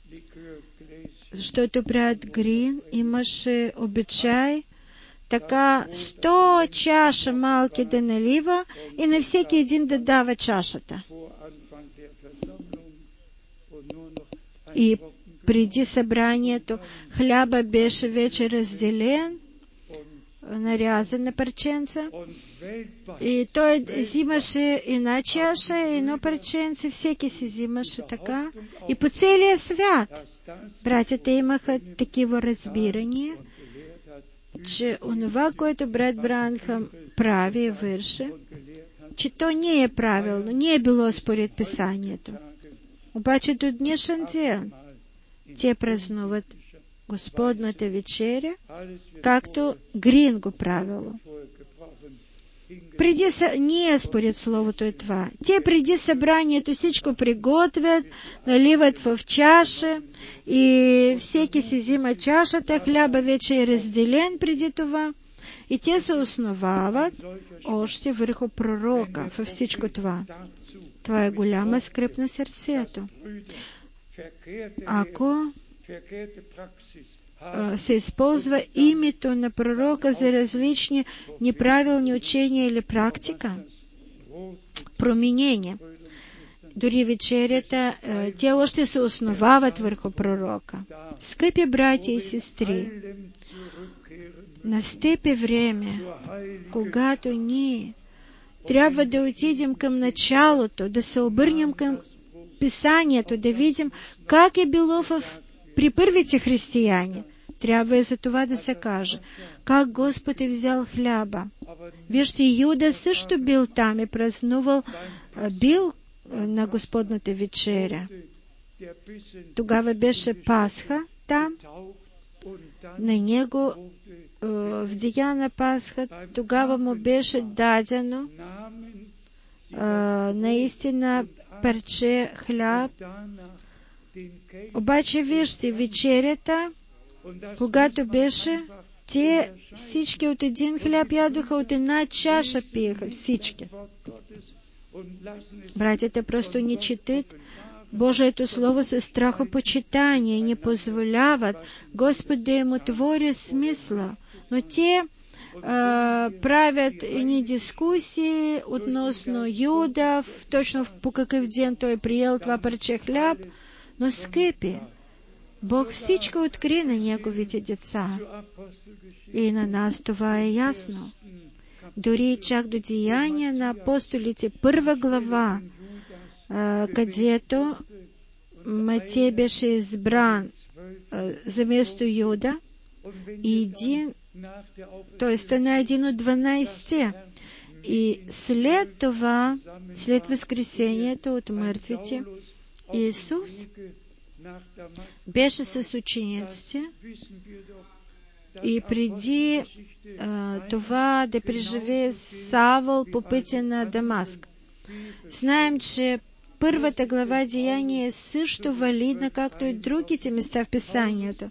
Защото брат Грин имаше обичай така 100 чаша малки да налива и на всеки един да дава чашата. И преди събранието хляба беше вече разделен, нарязан на парченца, и той взимаше една чаша, едно парченце, всеки си взимаше така. И по целия свят братята имаха такива разбирания, че онова, което брат Бранхам прави и върши, че то не е правилно, не е било според Писанието. Обаче до днешен ден те празнуват Господната вечеря, както Грин го правило. Не е според Словото и това. Те преди събранието всичко приготвят, наливат в чаша и всеки си взима чашата, хляба вече е разделен преди това. И те се основават още върху пророка във всичко това. Това е голяма скръб на сърцето. Ако се използва името на пророка за различни неправилни учения или практика, променения, дори вечерята, те още се основават върху пророка. Скъпи братя и сестри, настъпи време, когато ние трябва да отидем към началото, да се обърнем към Писанието, да видим как е било при първите християни. Трябва и за това да се каже, как Господ е взял хляба. Вижте, Юда също бил там и празнувал, бил на Господната вечеря. Тогава беше Пасха там, на него в деня на Пасха, тогава му беше дадено наистина парче хляб. Обаче вижте, вечерята, когато беше, те всички от един хляб ядоха, от една чаша пиеха всички. Братята просто не четат Божието Слово със страхопочитание и не позволяват Господ да им отвори смисъла. Но те правят едни дискусии относно Юда, точно по какъв ден той приел това парче хляб. Но, скъпи, Бог всичко откри на Неговите деца. И на нас това е ясно. Дори чак до Деяния на апостолите, 1 глава, където Матей беше избран заместо Юда, и той стана един от 12. И след това, след възкресението от мъртвите, Исус беше с учениците и преди това да преживее Савъл по пътя на Дамаск. Знаем, че 1 глава Деяния е също валидна, както и другите места в Писанието.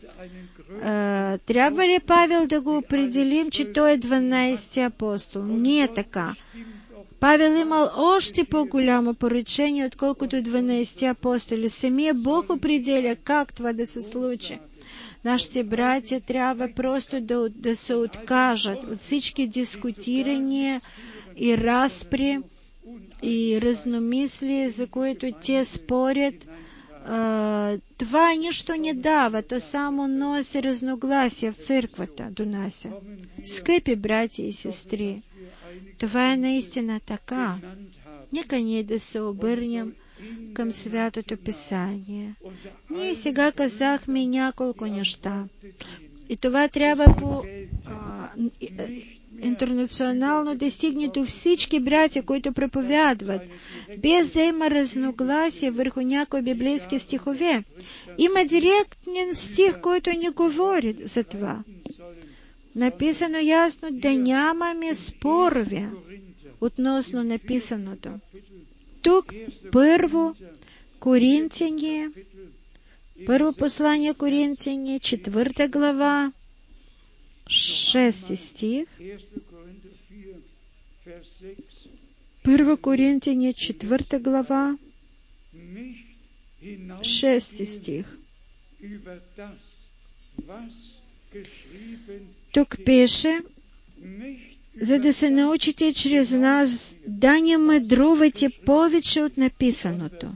Трябва ли Павел да го определим, че той е 12-ти апостол? Не е така. Павел имал още по-голямо поръчение, отколкото 12 апостоли. Самия Бог определя как това да се случи. Нашите братя трябва просто да се откажат от всички дискутирания и разпри и разномислие, за които те спорят. Това нищо не дава, то само носи разногласия в църквата, донася. Скъпи братя и сестри, това е наистина така. Нека ние да се обърнем към Святото Писание. Ние сега казахме няколко неща. И това трябва интернационално да стигне до всички братя, които проповядват, без да има разногласие върху някои библейски стихове. Има директен стих, който не говори за това. Написано ясно да нямаме спорове относно написаното. Тук първо послание Коринтяне, 4 глава, 6 стих. 1 Коринтяне, 4 глава, 6 стих. Тук пише, за да се научите чрез нас да не мъдрувате повече от написаното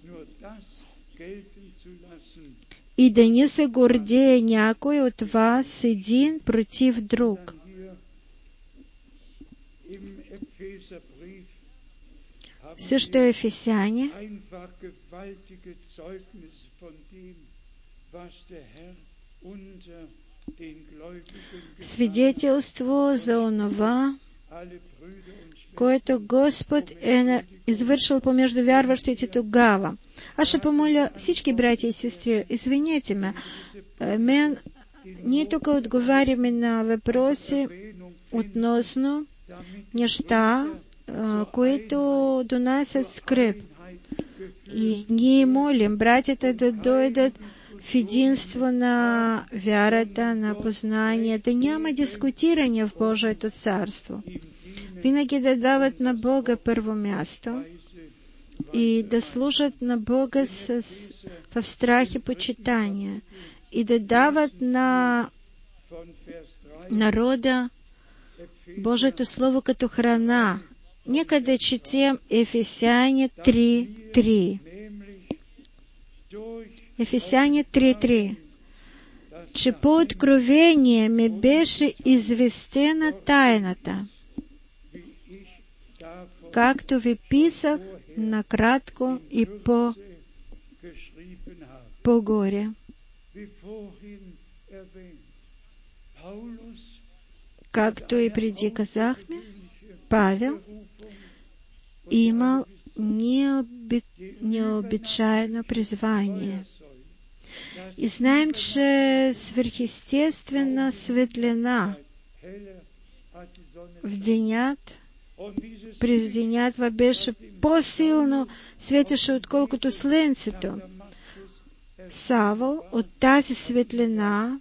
и да не се гордее някой от вас един против друг. Също Ефесяне, свидетелство за онова, което Господ е извършил помежду вярващите тогава. Аз ще помоля всички братя и сестри, извините ме, ние тук отговаряме на въпроси относно неща, които донасят скръб. И ние молим братята да дойдат в единство на вярата, на познание, да няма дискутиране в Божието царство. Винаги да дават на Бога първо място и да служат на Бога в страх и почитание и да дават на народа Божието Слово като храна. Нека да четем Ефесяне 3.3. Ефесяне 3.3. Че по откровение ми беше известена тайната, както ви писах накратко и по-горе. Както и преди казахме, Павел имал необичайно призвание. И знаем, че свръхестествена светлина през денят беше по-силно светеше, отколкото слънцето. Савъл от тази светлина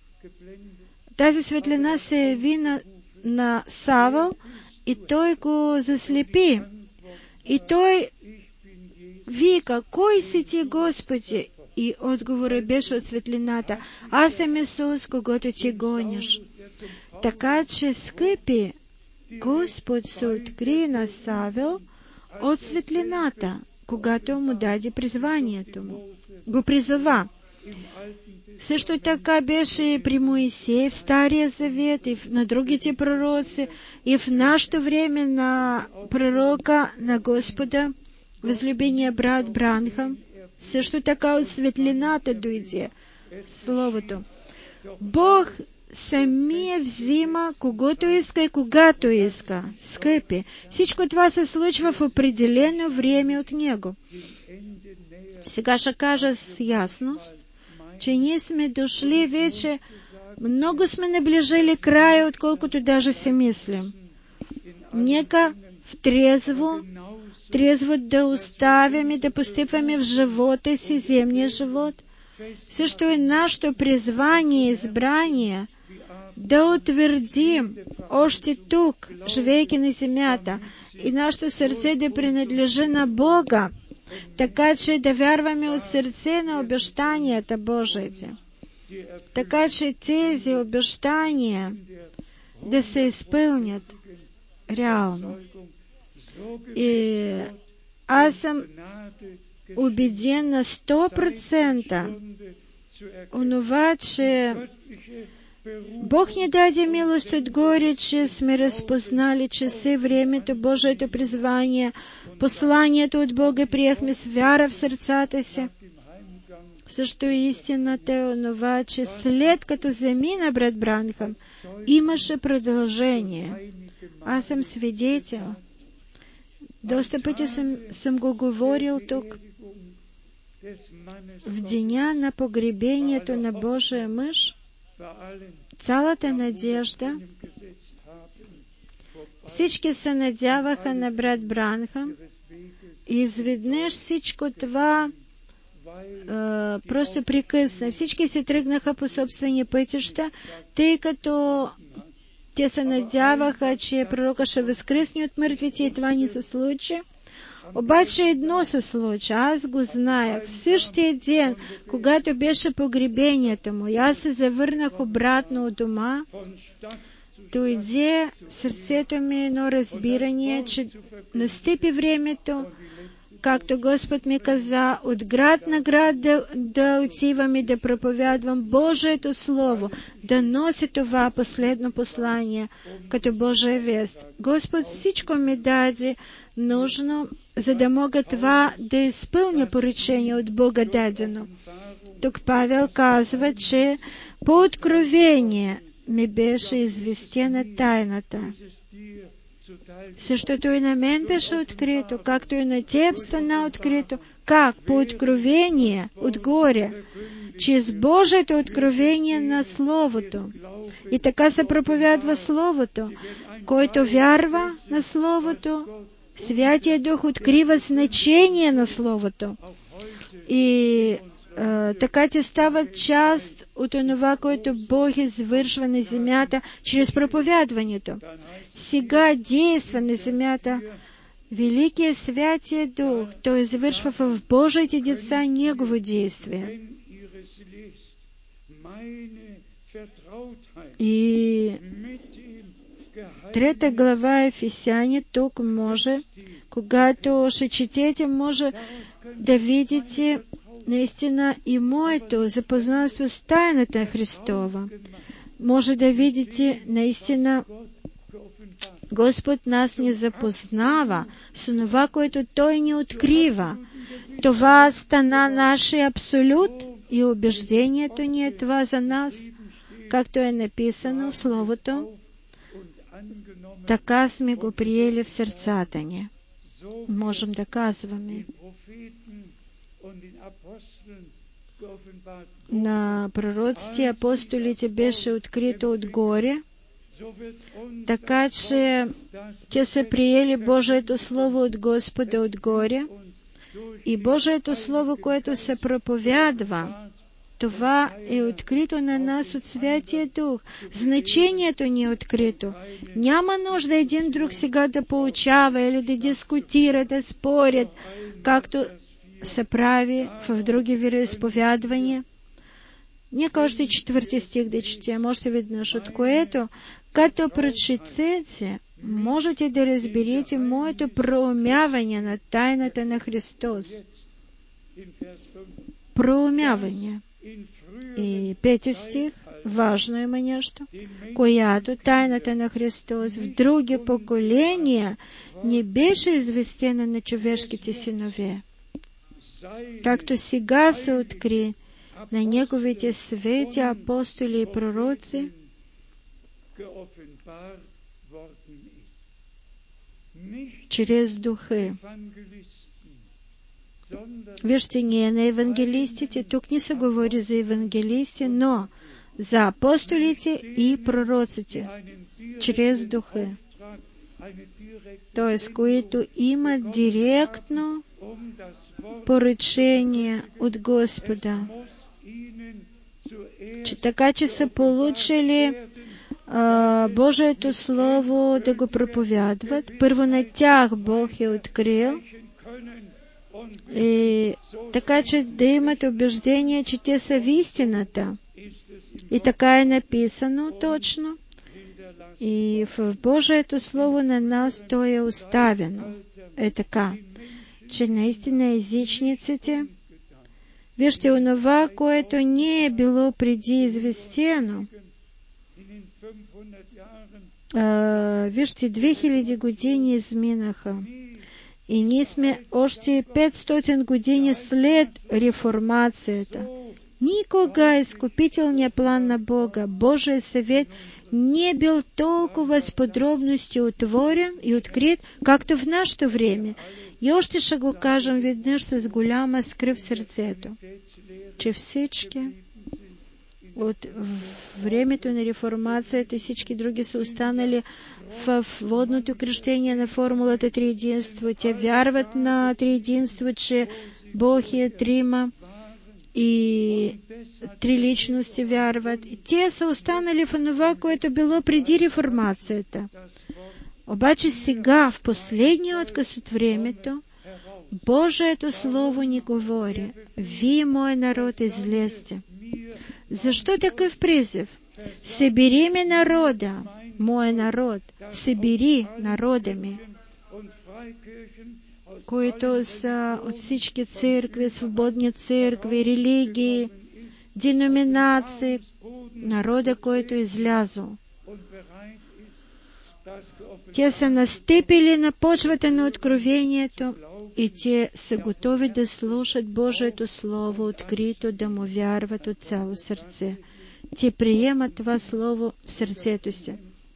се яви на Савъл и той го заслепи. И той вика: кой си ти, Господи? И отговорът беше от светлината: аз съм Исус, когото ти гониш. Така че, скъпи, Господ се откри на Савел от светлината, когато му даде призванието му. Го призова. Също така беше и при Моисей в Стария Завет, и на другите пророци, и в нашето време на пророка на Господа, възлюбения брат Бранхам. Също така от светлината дойде Словото. Бог самия взима когото иска и когато иска. Скъпи, всичко това се случва в определено време от Него. Сега ще кажа с ясност, че ние сме дошли вече, много сме наближили края, отколкото даже си мислим. Нека в трезво да оставяме, да постъпваме в живота си, земния живот. Също и нашето призвание и избрание да утвердим още тук, живейки на земята, и нашето сърце да принадлежи на Бога, така че да вярваме от сърце на обещанията Божиите. Така че тези обещания да се изпълнят реално. И аз съм убеден на 100% онова, че Бог ни даде милост отгоре, че сме разпознали часы, времето, Божието призвание, посланието от Бога приехме с вяра в сърцата си. също истината е онова, че след като замина брат Бранхам, имаше продължение. Аз съм свидетел. Доста пъти съм го говорил тук. В деня на погребението на Божия мъж, цялата надежда, всички се надяваха на брат Бранхам и изведнъж всичко това просто прекъсна. Всички се тръгнаха по собствени пътища, тъй като те се надяваха, че пророка ще възкръсне от мъртвите и това не се случи. Обаче едно се случи, аз го зная. В същия ден, когато беше погребението му, аз се завърнах обратно от дома, дойде в сърцето ми едно разбиране, че настъпи времето, както Господ ми каза, от град на град да отивам и да проповядвам Божието Слово, да носи това последно послание, като Божия вест. Господ всичко ми даде нужно, за да мога това да изпълня поръчение от Бога дадено. Тук Павел казва, че по откровение ми беше известена тайната. Същото и на мен беше открито, както и на теб стана открито. Как? По откровение, отгоре, чрез Божието откровение на Словото. И така се проповядва Словото. Който вярва на Словото, Святия Дух открива значение на Словото. И така те стават част от онова, което Бог извършва на земята чрез проповядването. Сега действа на земята Великия Святия Дух. Той извършва в Божиите деца Негово действие. И 3 глава Ефесяни тук може, когато ще четете, може да видите наистина и моето запознанство с тайната Христова. Може да видите наистина Господ нас не запознава с това, което Той ни открива. Това стана нашия абсолют и убеждението ни е това за нас, както е написано в Словото. Така сме го приели в сърцата ни. Можем да казваме. На пророците и апостолите беше открито отгоре, така че те са приели Божието Слово от Господа отгоре и Божието Слово, което се проповядва, това е открито на нас от Святия Дух. Значението ни е открито. Няма нужда един друг сега да поучава или да дискутира, да спорят, както се прави в други вероизповядвания. Нека още 4 стих да четем, още веднъж, от което, като прочетете, можете да разберете моето проумяване на тайната на Христос. Проумяване. И 5 стих, важно има нещо, която тайната на Христос в други поколения не беше известена на човешките синове, както сега се откри на Неговите свети, апостоли и пророци, чрез Духа. Вижте, не на евангелистите, тук не се говори за евангелисти, но за апостолите и пророците, чрез Духа, т.е. които имат директно поръчение от Господа, че така, че са получили Божието Слово да го проповядват. Първо на тях Бог е открил, и така, че да имат убеждение, че те са в истината. И така е написано точно. И в Божието Слово на нас то е оставено. Е така, че наистина езичниците, вижте, онова, което не е било преди известено, вижте, 2000 години изминаха. И ние сме още 500 години след реформацията. Никога искупителния план на Бога, Божий съвет, не бил толкова с подробности отворен и открит, както в нашето време. И още ще го кажем веднъж с голяма скръв в сърцето, че всички от времето на реформацията и всички други са останали в водното кръщение на формулата триединство. Те вярват на триединство, че Бог е трима и три личности вярват. Те са останали в това, което било преди реформацията. Обаче сега, в последния отказ от времето, Божието Слово ни говори: вие, мой народ, излезте. Защо такъв призив? Събери ми народа, мой народ, събери народа ми, които са от всички църкви, свободни църкви, религии, деноминации, народа, който е излязъл. Те са настъпили на почвата на откровението и те са готови да слушат Божието Слово открито, да му вярват от цяло сърце. Те приемат това Слово в сърцето си.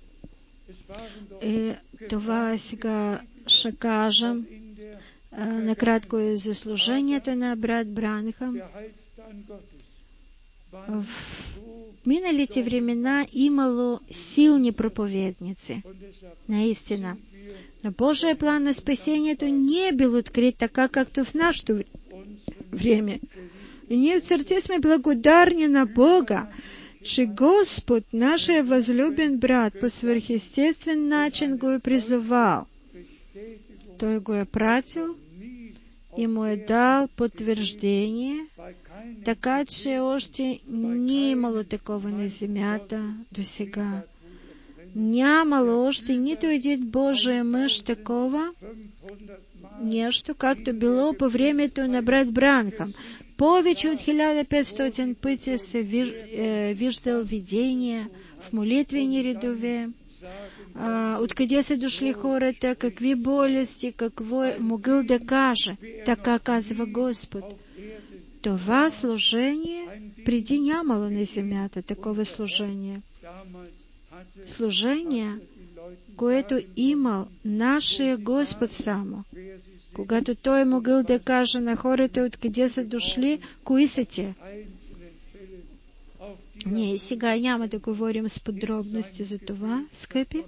И това сега ще кажем накратко е за служението на брат Бранхам. В миналите времена имало силни проповедници, наистина. Но Божия план на спасението не е бил открит така, както в нашето време. И ние в сърце сме благодарни на Бога, че Господ, нашия възлюбен брат, по свръхестествен начин го е призовал. Той го е пратил и му е дал потвърждение, така че още не е имало такова на земята до сега. Нямало още нито един Божий мъж такова нещо, както било по времето на брат Бранхам. Повече от 1500 пъти се виждал видения в молитвени редове, откъде са дошли хората, какви болести, какво е могъл да каже. Така казва Господ. Това служение преди нямало на земята, такова служение. Служение, което имал нашия Господ само. Когато Той могъл да каже на хората, откъде са дошли, кои са те. Ние сега няма да говорим с подробности за това, скъпи.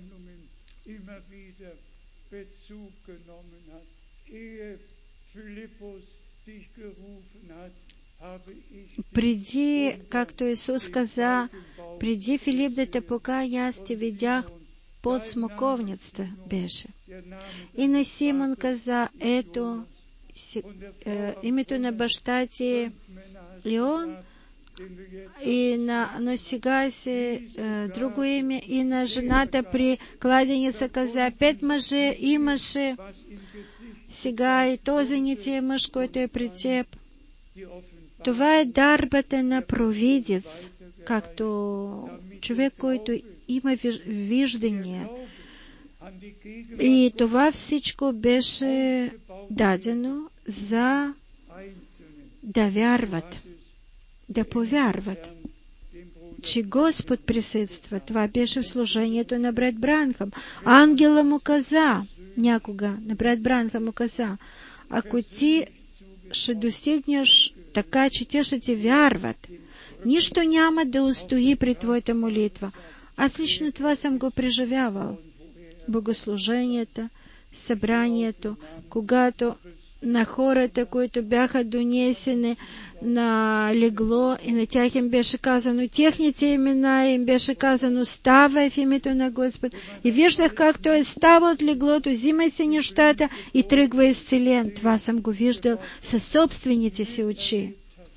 Преди, както Исус каза, преди Филип да те покани, аз те видях под смоковницата беше. И на Симон каза: ето, името на баща ти е Ион, но сега си друго име. И на жената при кладеница каза: 5 мъже имаше, сега и този не ти е мъж, който е при теб. Това е дарбата на провидец, както човек, който има виждане. И това всичко беше дадено за да вярват, да повярват, че Господ присъства. Това беше в служението на брат Бранхам. Ангела му каза, някога на брат Бранхам му каза: ако ти ще достигнеш така, че те ще ти вярват, нищо няма да устои при твоята молитва. Аз лично това съм го преживявал. Богослуженията, събранието, когато на хората, които бяха донесени на легло и на тях им беше казано техните имена, им беше казано: ставай в името на Господ. И виждах как той става от леглото, взимай си нещата и тръгва изцелен. Това съм го виждал със собствените си очи.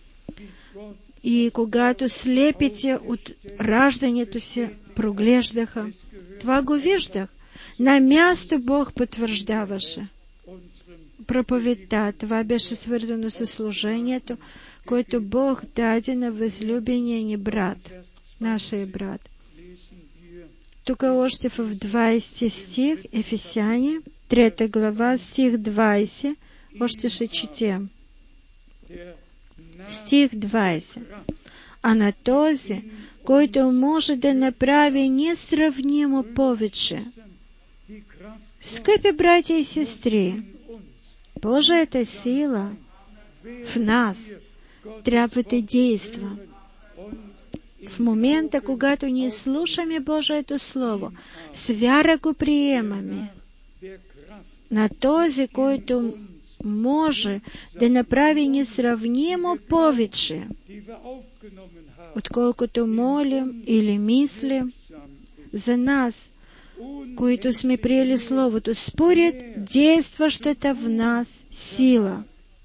И когато слепите от раждането си проглеждаха, това го виждах. На място Бог потвърждаваше проповедта. Това беше свързано с служението, което Бог даде на възлюбения ни брат, нашия брат. Тук още в 20 стих, Ефесяни, 3 глава, стих 20, още ще четем. Стих 20. А на този, който може да направи несравнимо повече. Скъпи братя и сестри, Божията сила в нас трябва да действа. В момента, когато ние слушаме Божието Слово, с вяра го приемаме. На този, който може да направи несравнимо повече, отколкото молим или мислим за нас, които сме приели Словото, според действащата в нас сила.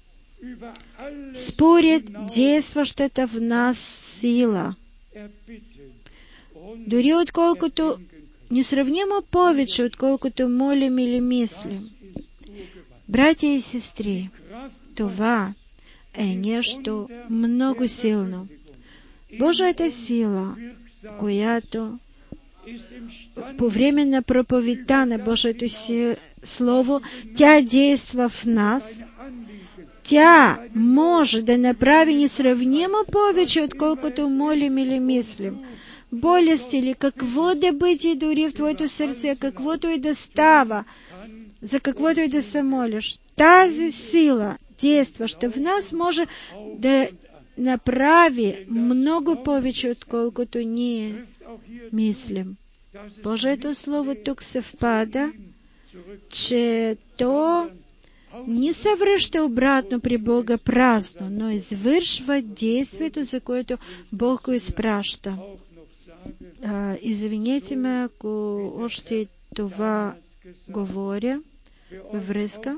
Според действащата в нас сила. Дори отколкото несравнимо повече, отколкото молим или мислим. Братя и сестри, това е нещо много силно. Божията сила, която по време на проповедта на Божието Слово, тя действа в нас, тя може да направи несравнимо повече, отколкото молим или мислим. Болест или какво да бъде дори в твоето сърце, каквото и да става, за каквото и да се молиш. Тази сила, действаща в нас, може да направи много повече, отколкото ние мислим. Божието Слово тук съвпада, че то не се връща обратно при Бога празно, но извършва действието, за което Бог го изпраща. Извинете ме, ако още това говоря във връзка.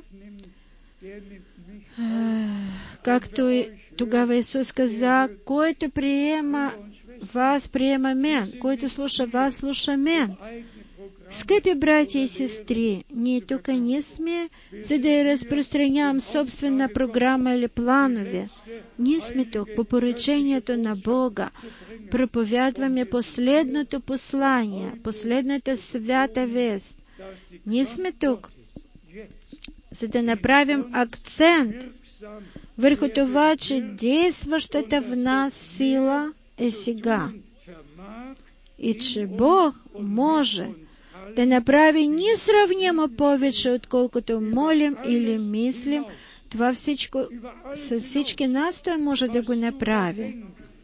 Както и тогава Исус каза, който приема вас, приема мен, който слуша вас, слуша мен. Скъпи братя и сестри, ние тук не сме, за да разпространявам собствена програма или планове. Ние сме тук по поръчението на Бога. Проповядваме последното послание, последната свята вест. Ние сме тук, за да направим акцент върху това, че действащата в нас сила е сега. И че Бог може да направи несравнимо повече, отколкото молим или мислим. Това всичко, с всички нас Той може да го направи.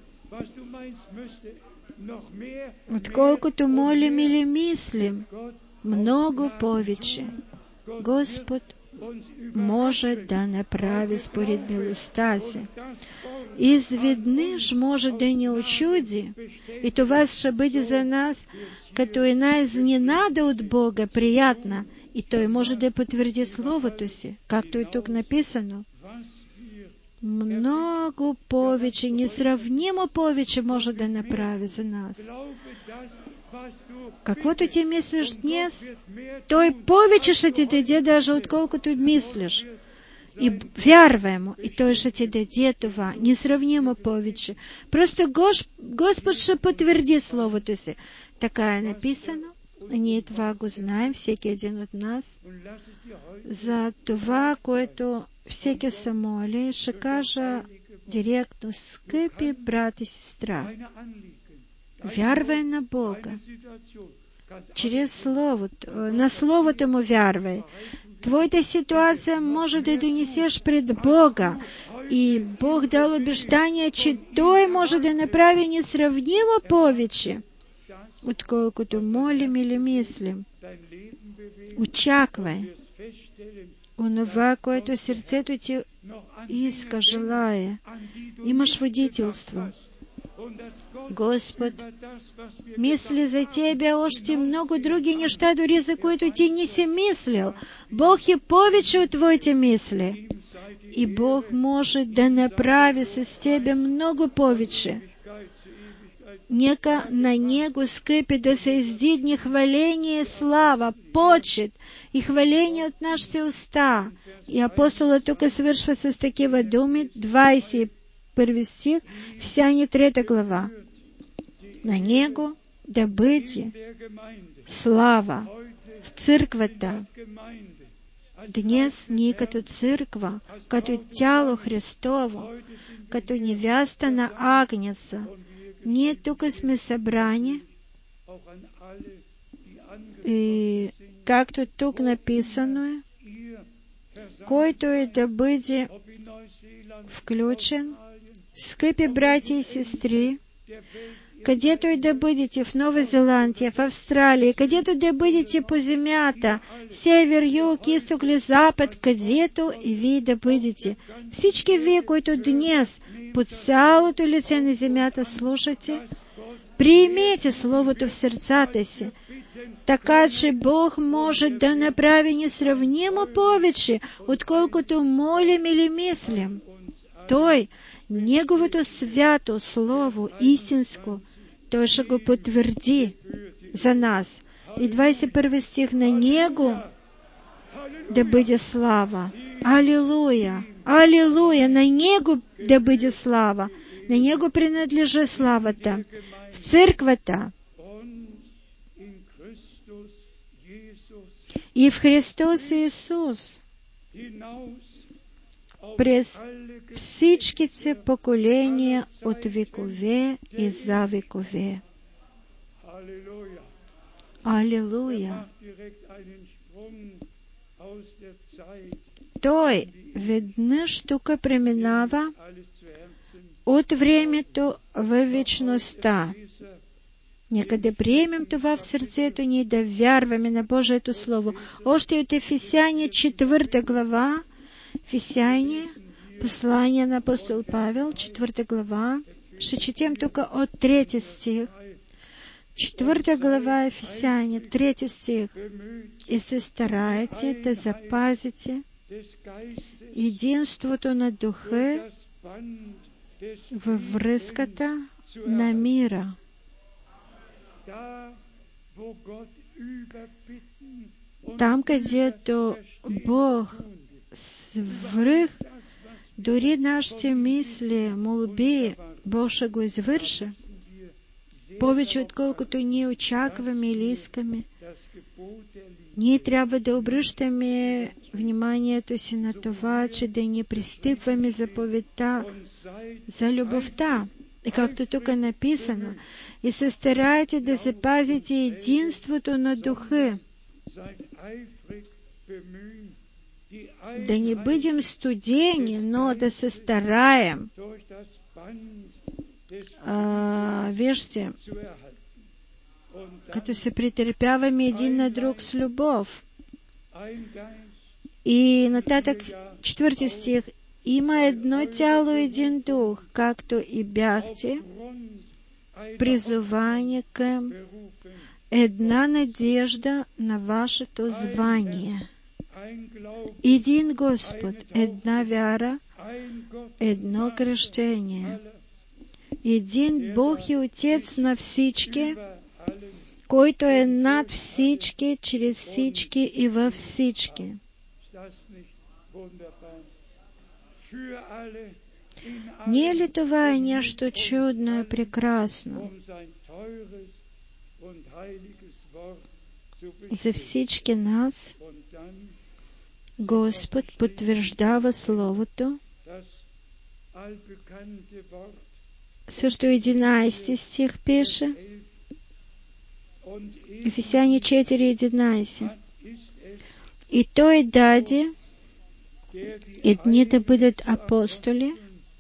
Отколкото молим или мислим, много повече. Господ може да направи според милостта си. Изведнъж може да ни очуди, и това ще бъде за нас като една изненада от Бога, приятна, и Той може да потвърди Словото си, както и тук написано. Много повече, несравнимо повече може да направи за нас. Каквото ти мислиш днес, Той повече ще ти даде, даже отколкото мислиш. И вярвай Му, и Той ще ти даде това, несравнимо повече. Просто Господ ще потвърди Словото си. Така е написано. Ние това го знаем, всеки един от нас. За това, което всеки се моли, ще кажа директно: скъпи брат и сестра, вярвай на Бога. Чрез Словото, на Словото Му вярвай. Твоята ситуация може да донесеш пред Бога. И Бог дал обещание, че Той може да направи несравнимо повече, отколкото молим или мислим. Очаквай онова, което сърцето ти иска, желае. Имаш водителство. Господ мисли за тебе още много други неща, дори за които ти не си мислил. Бог е повече от твоите мисли. И Бог може да направи с тебе много повече. Нека на Него, скъпи, да се издигне хваление, слава, почет и хваление от нашите уста. И апостола тук свършва с такива думи, 21 стих, Ефесяни 3 глава. На Него да бъде слава в църквата Dnes ние като църква, като тяло Христово, като невяста на Агнеца, ние тук сме събрани и както тук написано е, който е да бъде включен, скъпи братя и сестри, където и да бъдете, в Нова Зеландия, в Австралия, където да бъдете по земята, север, юг, изток или запад, където и вие да бъдете. Всички вие, които днес по цялото лице на земята слушате, приемете Словото в сърцата си, така че Бог може да направи несравнимо повече, отколкото молим или мислим. Той, Неговото свято Слово, истинско, Той ще го потвърди за нас. И 21 стих, на Него да бъде слава. Алилуя! Алилуя! На Него да бъде слава. На Него принадлежи славата. В църквата и в Христос Исус през всичките поколения от векове и за векове. Алилуя! Той веднъж тук преминава от времето във вечността. Нека да приемем това в сърцето ни и да вярваме на Божието Слово. Още от Ефесяния 4 глава, Ефесяния, послание на апостол Павел, 4 глава, ще четем тук от 3 стих. 4 глава Ефесяния, 3 стих. И се стараете да запазите единството на духа във връзката на мира. Там, където Бог свръх дори нашите мисли, молби, Бог ще го извърши, повече отколкото ние очакваме или искаме. Ние трябва да обръщаме вниманието си на това, че да не пристъпваме заповедта за любовта. И както тук е написано, и се старайте да запазите единството на духа. Да не бъдем студени, но да се стараем. Вижте, като се претърпяваме един на друг с любов. И нататък 4 стих. Има едно тяло, един дух, както и бяхте призовани към една надежда на вашето звание. Един Господ, една вяра, едно кръщение. Един Бог и Отец на всички, който е над всички, чрез всички и във всички. Не е ли това е нещо чудно и прекрасно? За всички нас Господ потвърждава Словото. Също 11 стих пише, Ефесяни 4:11. И Той даде едни да бъдат апостоли,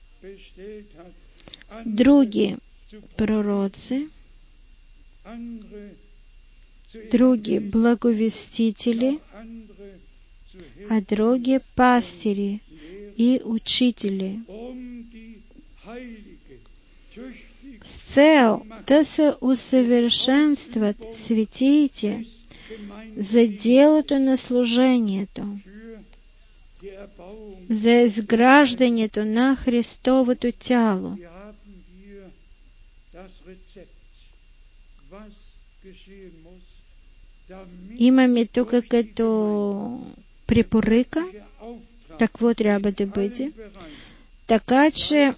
други пророци, други благовестители, а други пастири и учители, с цел да се усъвършенстват светиите за делото на служението, за изграждането на Христовото тяло. Имаме тук като препоръка какво трябва да бъде, така че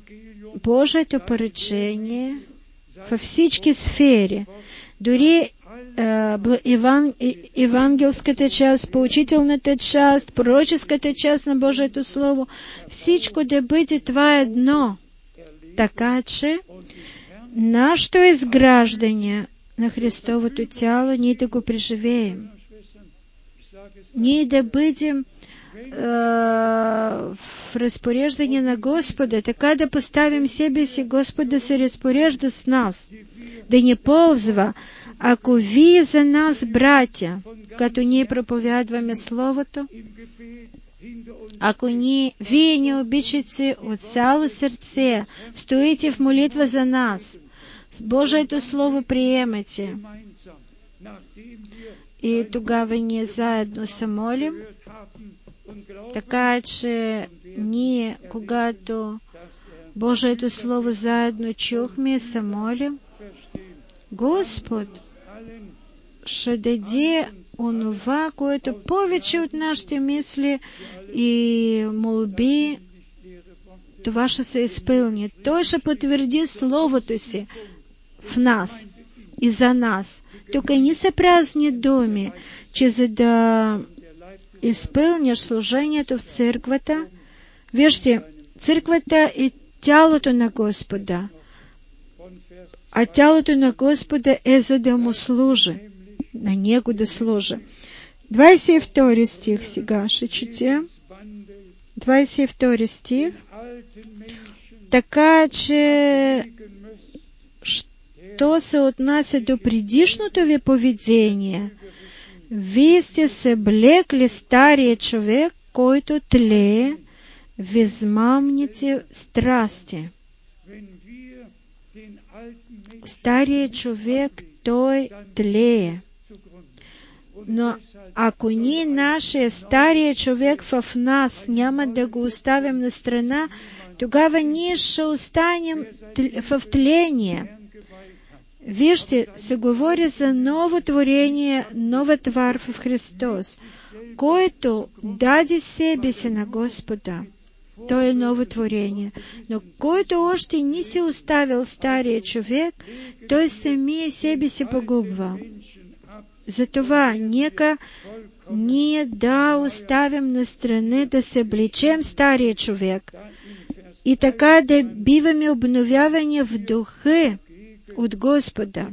Божието поръчение във всички сфери, дори евангелската част, поучителната част, пророческата част на Божието Слово, всичко да бъде това едно. Така че нашето изграждане на Христовото тяло, ние да го преживеем. Ние да бъдем в разпореждане на Господа, така да поставим себе си, Господ да се разпорежда с нас, да ни ползва. Ако вие за нас, братя, като ние проповядваме Словото, ако вие ни обичате от цяло сърце, стоите в молитва за нас, с Божието Слово приемате, и тогава ние заедно се молим, така че ние, когато Божието Слово заедно чухме и се молим, Господ ще даде онова, което повече от нашите мисли и молби, това ще се изпълни. Той ще потвърди Словото си в нас и за нас. Тук не са празни думи, че за да изпълниш служението в църквата, вижте, църквата е тялото на Господа, а тялото на Господа е за да му служи, на Него да служи. 22 стих сега ще четем. 22 стих. Така че, що се отнася до предишното ви поведение, вие сте съблекли стария човек, който тлее в измамните страсти. Стария човек, той тлее. Но ако ние нашия стария човек в нас няма да го оставим на страна, тогава ние ще останем в тление. Вижте, се говори за ново творение, нова твар в Христос, който даде себе си на Господа. Той е ново творение. Но който още не си оставил стария човек, той самия себе си погубва. Затова нека ние да оставим на страни, да се облечем стария човек и така да биваме обновявани в духа от Господа.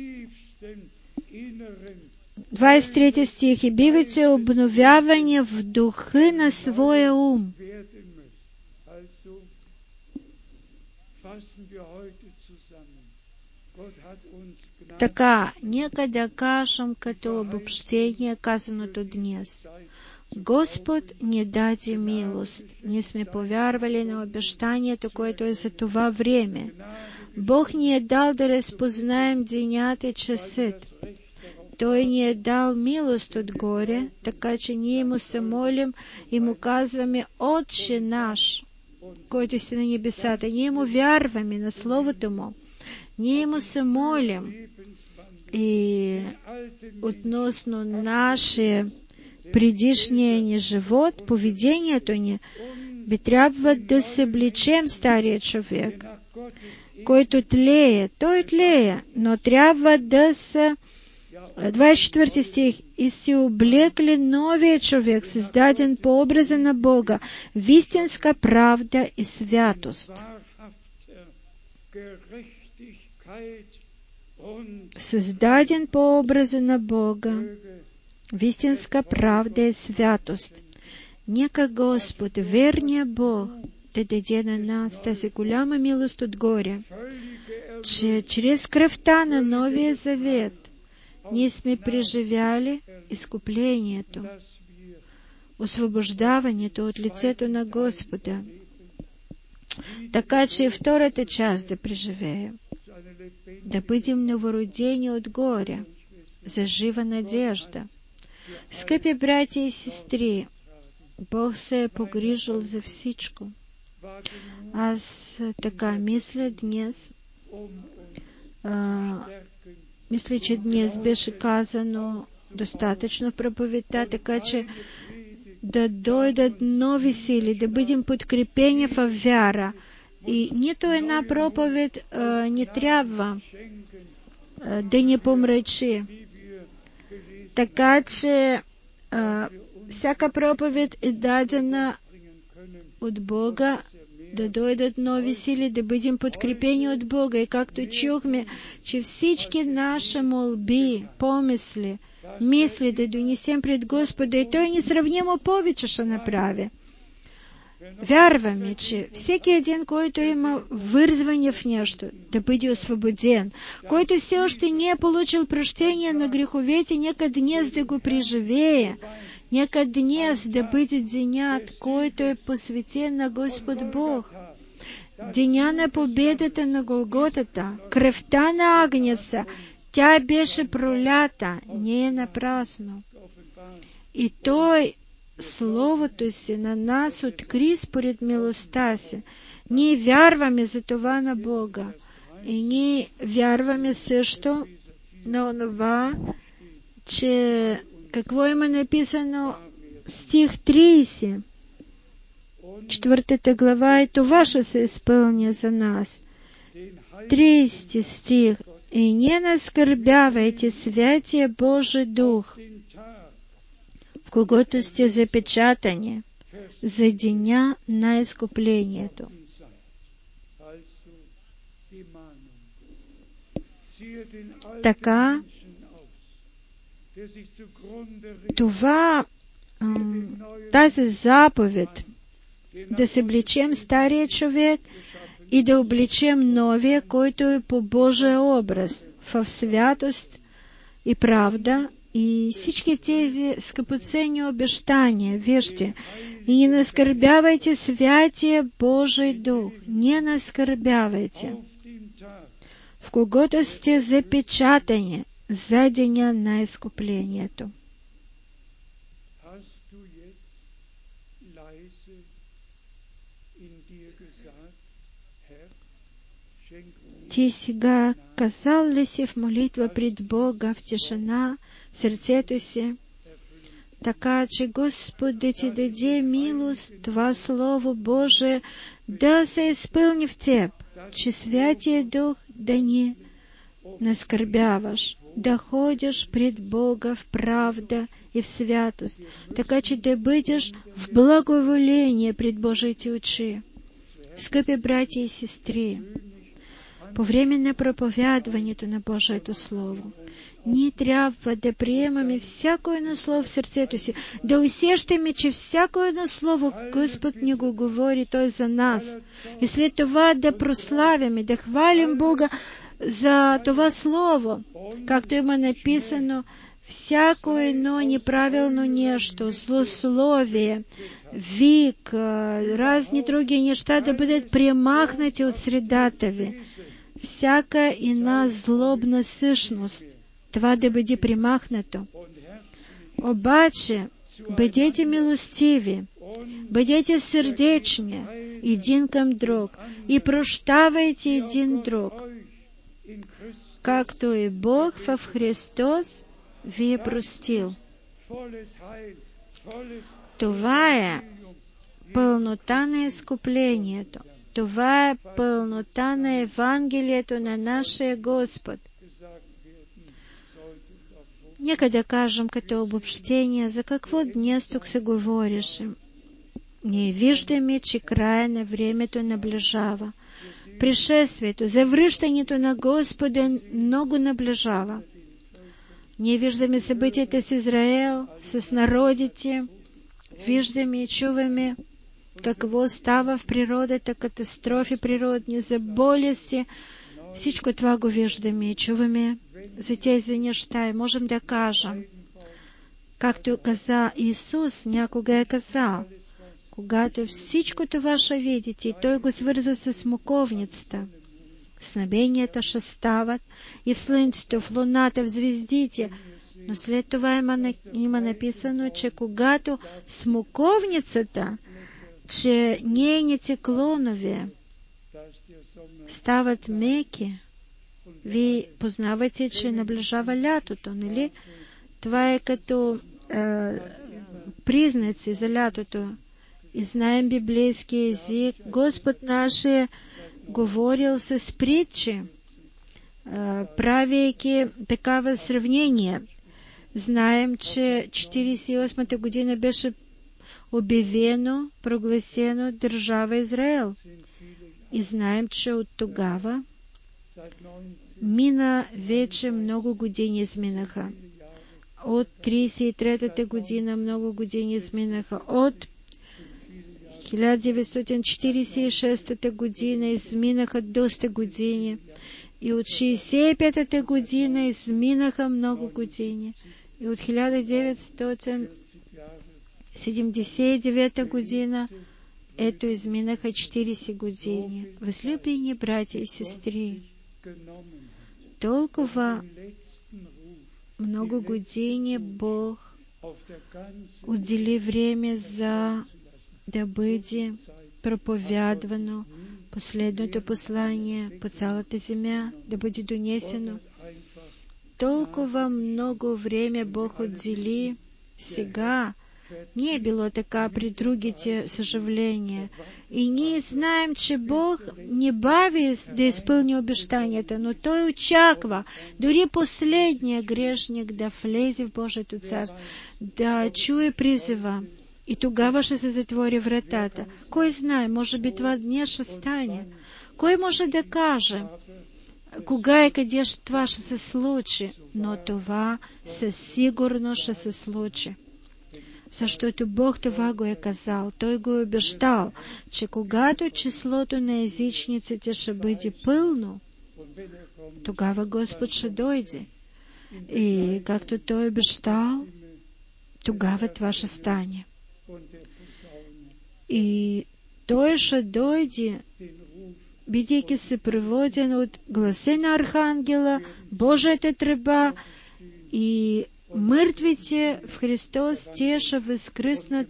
23 стих. И бивайте обновявани в духа на своя ум. Така, нека да кажем като обобщение казаното днес. Господ ни даде милост. Ние сме повярвали на обещанието, което е за това време. Бог ни е дал да разпознаем денята и часът. Той ни е дал милост отгоре, така че ние му се молим и му казваме: Отче наш, който си на небесата. Ние му вярваме на Словото му. Ние му се молим и относно нашия предишния ни живот, поведението ни, би трябва да се облечем стария човек, който тлее. Той тлее, но трябва да се... 24 стих. И си облекли новия човек, създаден по образа на Бога, в истинска правда и святост. Създаден по образа на Бога, в истинска правда и святост. Нека Господ, верния Бог, да даде на нас тази голяма милост отгоре, че чрез кръвта на Новия Завет ние сме преживяли изкуплението, освобождаването от лицето на Господа, така че и втората част да преживеем, да бъдем новородени отгоре, за жива надежда. Скъпи братя и сестри, Бог се е погрижил за всичко. Аз така мисля днес, мисля, че днес беше казано достатъчно в проповедта, така че да дойдат нови сили, да бъдем подкрепени в вяра. И нито една проповед не трябва да ни помрачи. Така че всяка проповед е дадена от Бога, да дойдат нови сили, да бъдем подкрепени от Бога. И както чухме, че всички наши молби, помисли, мисли да донесем пред Господа, и Той несравнимо повече ще направи. Вярваме, че всеки един, който има вързване в нещо, да бъде освободен, който все още не е получил прощение на греховете, нека днес да го преживее, нека днес да бъде денят, който е посветен на Господ Бог. Деня на победата на Голготата, кръвта на Агнеца, тя беше пролята, не е напрасно. И Той Словото си на нас откри според милостта си. Ние вярваме за това на Бога. И ние вярваме също на онова, че какво има написано в стих 30, 4 глава, и това ще се изпълня за нас. 30 стих. И не наскърбявайте святия Божий Дух, в когото сте запечатани за деня на изкуплението. Така, тази заповед да се облечем стария човек и да облечем новия, който е по Божия образ, в святост и правда, и всички тези скъпоценни обещания, вижте, и не наскърбявайте святия Божий Дух, не наскърбявайте, в когото сте запечатани за деня на изкуплението. Ти сега казал ли си в молитва пред Бога в тишина в сърцето си, така че Господ да ти даде милост, това Слово Божие да се изпълни в теб, че Святия Дух да не наскърбяваш, да ходиш пред Бога в правда и в святост, така че да бъдеш в благоволение пред Божиите очи. Скъпи братя и сестри, по време на проповядването на Божието Слово, ние трябва да приемаме всяко едно слово в сърцето си, да усещаме, че всяко едно слово Господ ни го говори, Той за нас. И след това да прославяме, да хвалим Бога за това слово, както има написано, всяко едно неправилно нещо, злословие, вик, разни други неща да бъдат премахнати от средата ви. Всяка една злобна същност, това да бъде премахнато. Обаче, бъдете милостиви, бъдете сърдечни един към друг и прощавайте един друг, както и Бог в Христос ви е простил. Това е пълнота на изкуплението. Това е пълнота на Евангелието на нашия Господ. Нека да кажем като обобщение, за какво днес тук се говореше. Ние виждаме, че края на времето наближава. Пришествието, завръщането на Господа много наближава. Ние виждаме събитията с Израел, с народите, виждаме и чуваме какво става в природата, катастрофи природни, за болести. Всичко това го виждаме и чуваме за тези неща и можем да кажем, както каза Исус, някога е казал, когато всичко това ще видите, и Той го свързва с смоковницата. Знamenията ще стават и в слънцето, в луната, в звездите, но след това има написано, че когато смоковницата, че нейните клонове стават меки, вие познавате, че наближава лятото, нали? Това е като признаци за лятото. И знаем библейски език. Господ наш е говорил с притчи, правейки такава сравнение. Знаем, че 48-та година беше обявено, прогласено държава Израел. И знаем, че от тогава мина вече много години изминаха. От 33-та година много години изминаха. От 1946 година изминаха доста години. И от 65-та година изминаха много години. И от 1979 година ето изминаха 40 години. Възлюбени братя и сестри, толкова много години Бог отдели време за да бъде проповядвано последното послание по цялата земя, да бъде донесено. Толкова много време Бог отдели. Сега не е било така при другите съжаления. И ние знаем, че Бог не бави да изпълни обещанията, но Той очаква дори последния грешник да влезе в Божието царство, да чуе призива. И тогава ще се затвори вратата. Кой знае, може би това днес ще стане. Кой може да каже кога и къде това ще се случи? Но това със сигурност ще се случи. Защото Бог това го е казал. Той го е обещал, че когато числото на езичниците ще бъде пълно, тогава Господ ще дойде. И както Той обещал, тогава това ще стане. И Той ще дойде, бидейки съпроводен от гласа на архангела, Божията тръба, и мъртвите в Христос, те ще възкръснат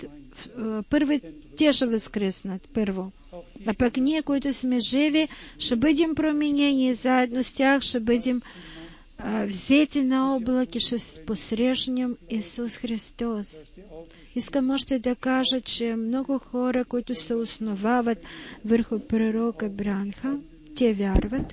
първо. А пък ние, които сме живи, ще бъдем променени, заедно с тях ще бъдем взети на облаки, ще посрещнем Исус Христос. Искам още да кажа, че много хора, които се основават върху пророка Бранхам, те вярват.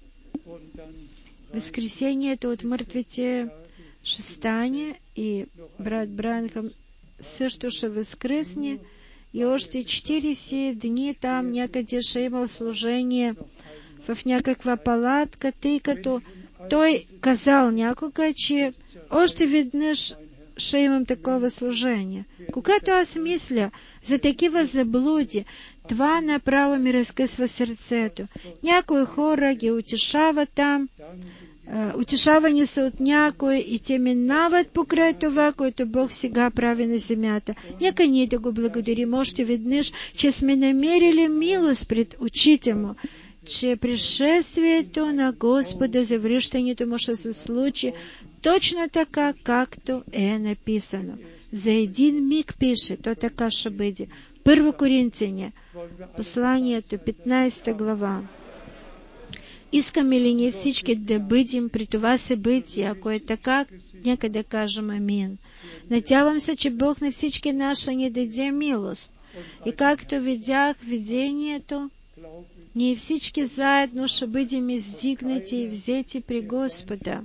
Възкресението от мъртвите ще стане и брат Бранхам също ще възкръсне, и още 40 дни там някъде ще имал служение в някаква палатка, тъй като той казал някога, че още веднъж ще имам такова служение. Когато аз мисля за такива заблуди, това направо ми разкъсва сърцето. Някои хора ги утешават там, утешавани са от някой и те минават покрай това, което Бог сега прави на земята. Нека ние да го благодарим още веднъж, че сме намерили милост пред очите Му, че пришествието на Господа, завръщането Му ще се случи точно така, както е написано. За един миг пише, то така ще бъде. 1 Коринтяни, посланието, 15 глава. Искаме ли ние всички да бъдем при това събитие? Ако е така, нека да кажем амин. Надявам се, че Бог на всички наши ни даде милост. И както видях видението, ние всички заедно ще бъдем издигнати и взети при Господа.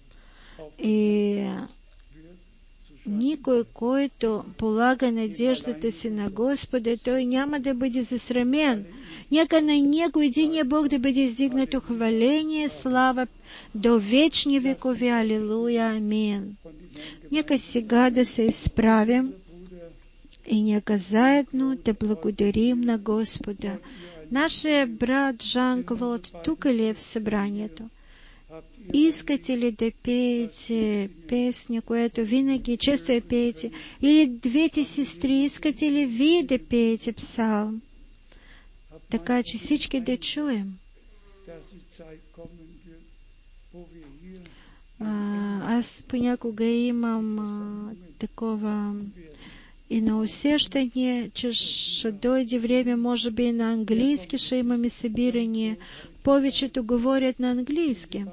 И никой, който полага надеждата си на Господа, той няма да бъде засрамен. Нека на Него единия Бог да бъде издигнато хваление, слава до вечни векове. Алилуя, амин. Нека сега да се изправим и нека заедно да благодарим на Господа. Нашия брат Жан-Клод тук ли е в събранието? Искате ли да пеете песня, която винаги често я пеете? Или двете сестри, искате ли вие да пеете псалм? Така че всички да чуем. Аз понякога имам такова и на усещане, че ще дойде време, може би и на английски ще имаме събиране. Повечето говорят на английски.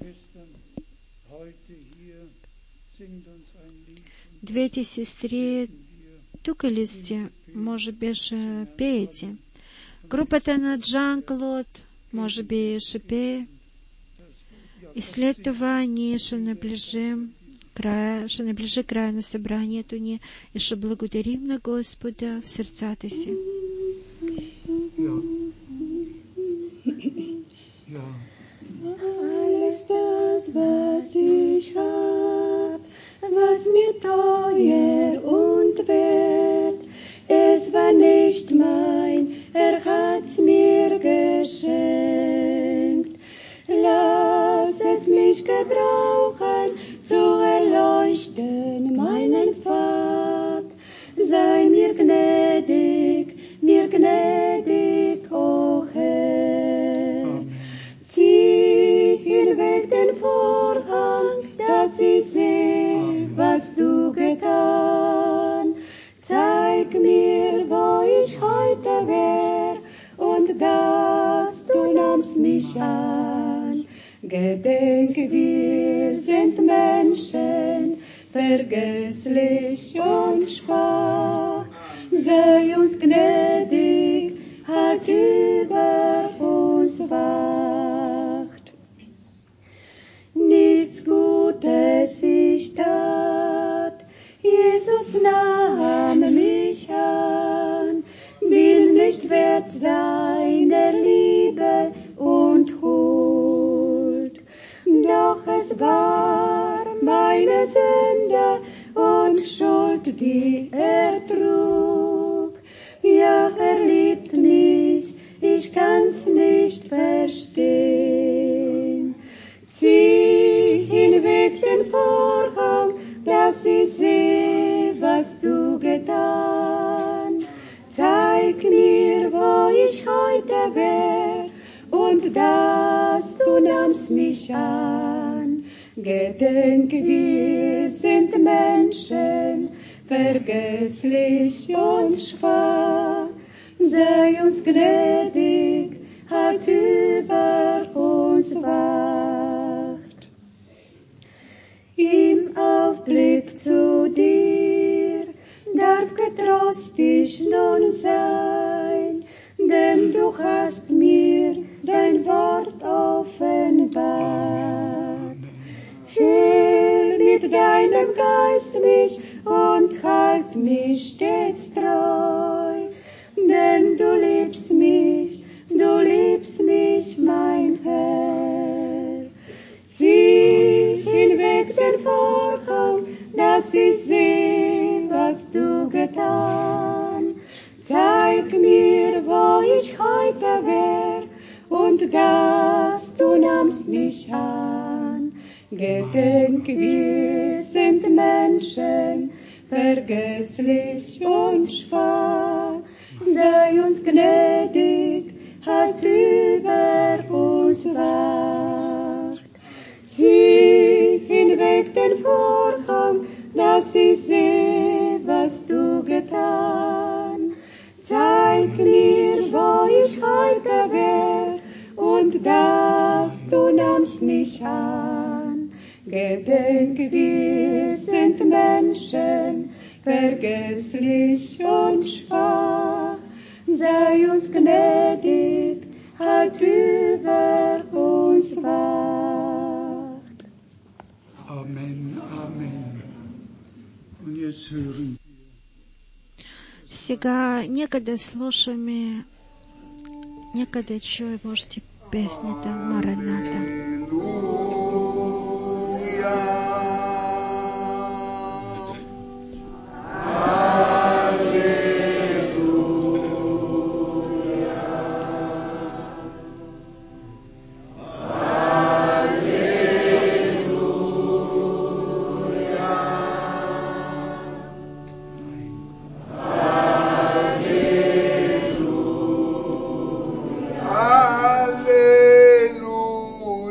Двете сестри, тук ли сте? Може би ще пеете. Групата на Жан-Клод, може би ще пее. И след това ние ще наближим ще наближи края на събранието ни и ще благодарим на Господа в сърцата си. Alles das, was ich hab, was mir teuer und wert, es war nicht mein, hat's mir geschenkt. Lass es mich gebrauchen, zu erleuchten meinen Pfad. Sei mir gnädig, o Herr. Zieh hinweg den Vorhang, dass ich sehe, was du getan. Zeig mir, wo ich heute wär, und dass du nahmst mich an. Gedenk, wir sind Menschen, vergesslich und schwach. Sei uns gnädig, halt über uns wacht. Nichts Gutes ich tat, Jesus nahm mich an, will nicht wert seiner Liebe und Huld. Doch es war meine Sünde und Schuld, die er trug. Ja, er liebt mich, ich kann's nicht verstehen. Zieh hinweg den Vorhang, dass ich sehe, was du getan. Zeig mir, wo ich heute wär, und dass du nahmst mich an. Gedenk, wir sind Menschen, vergesslich und schwach. Sei uns gnädig, halt über uns wacht. Im Aufblick zu dir darf getrost ich nun sein, denn du hast mir dein Wort offenbart. Füll mit deinem Geist mich und halt mich stets treu, denn du liebst mich, mein Herr. Zieh hinweg den Vorhang, dass ich sehe, was du getan. Zeig mir, wo ich heute wär, und dass du nahmst mich an. Gedenk, wir sind Menschen, vergesslich und schwach. Sei uns gnädig, halt über uns wacht. Zieh hinweg den Vorhang, dass ich sehe, was du getan. Zeig mir, wo ich heute wär, und dass du nahmst mich an. Gedenk, wir sind Menschen, vergesslich und schwach. Sei uns gnädig, halt über uns wacht. Amen, Amen. Und jetzt hören. Сега нека слушаме, нека чуем още песните Мараната. Alleluia.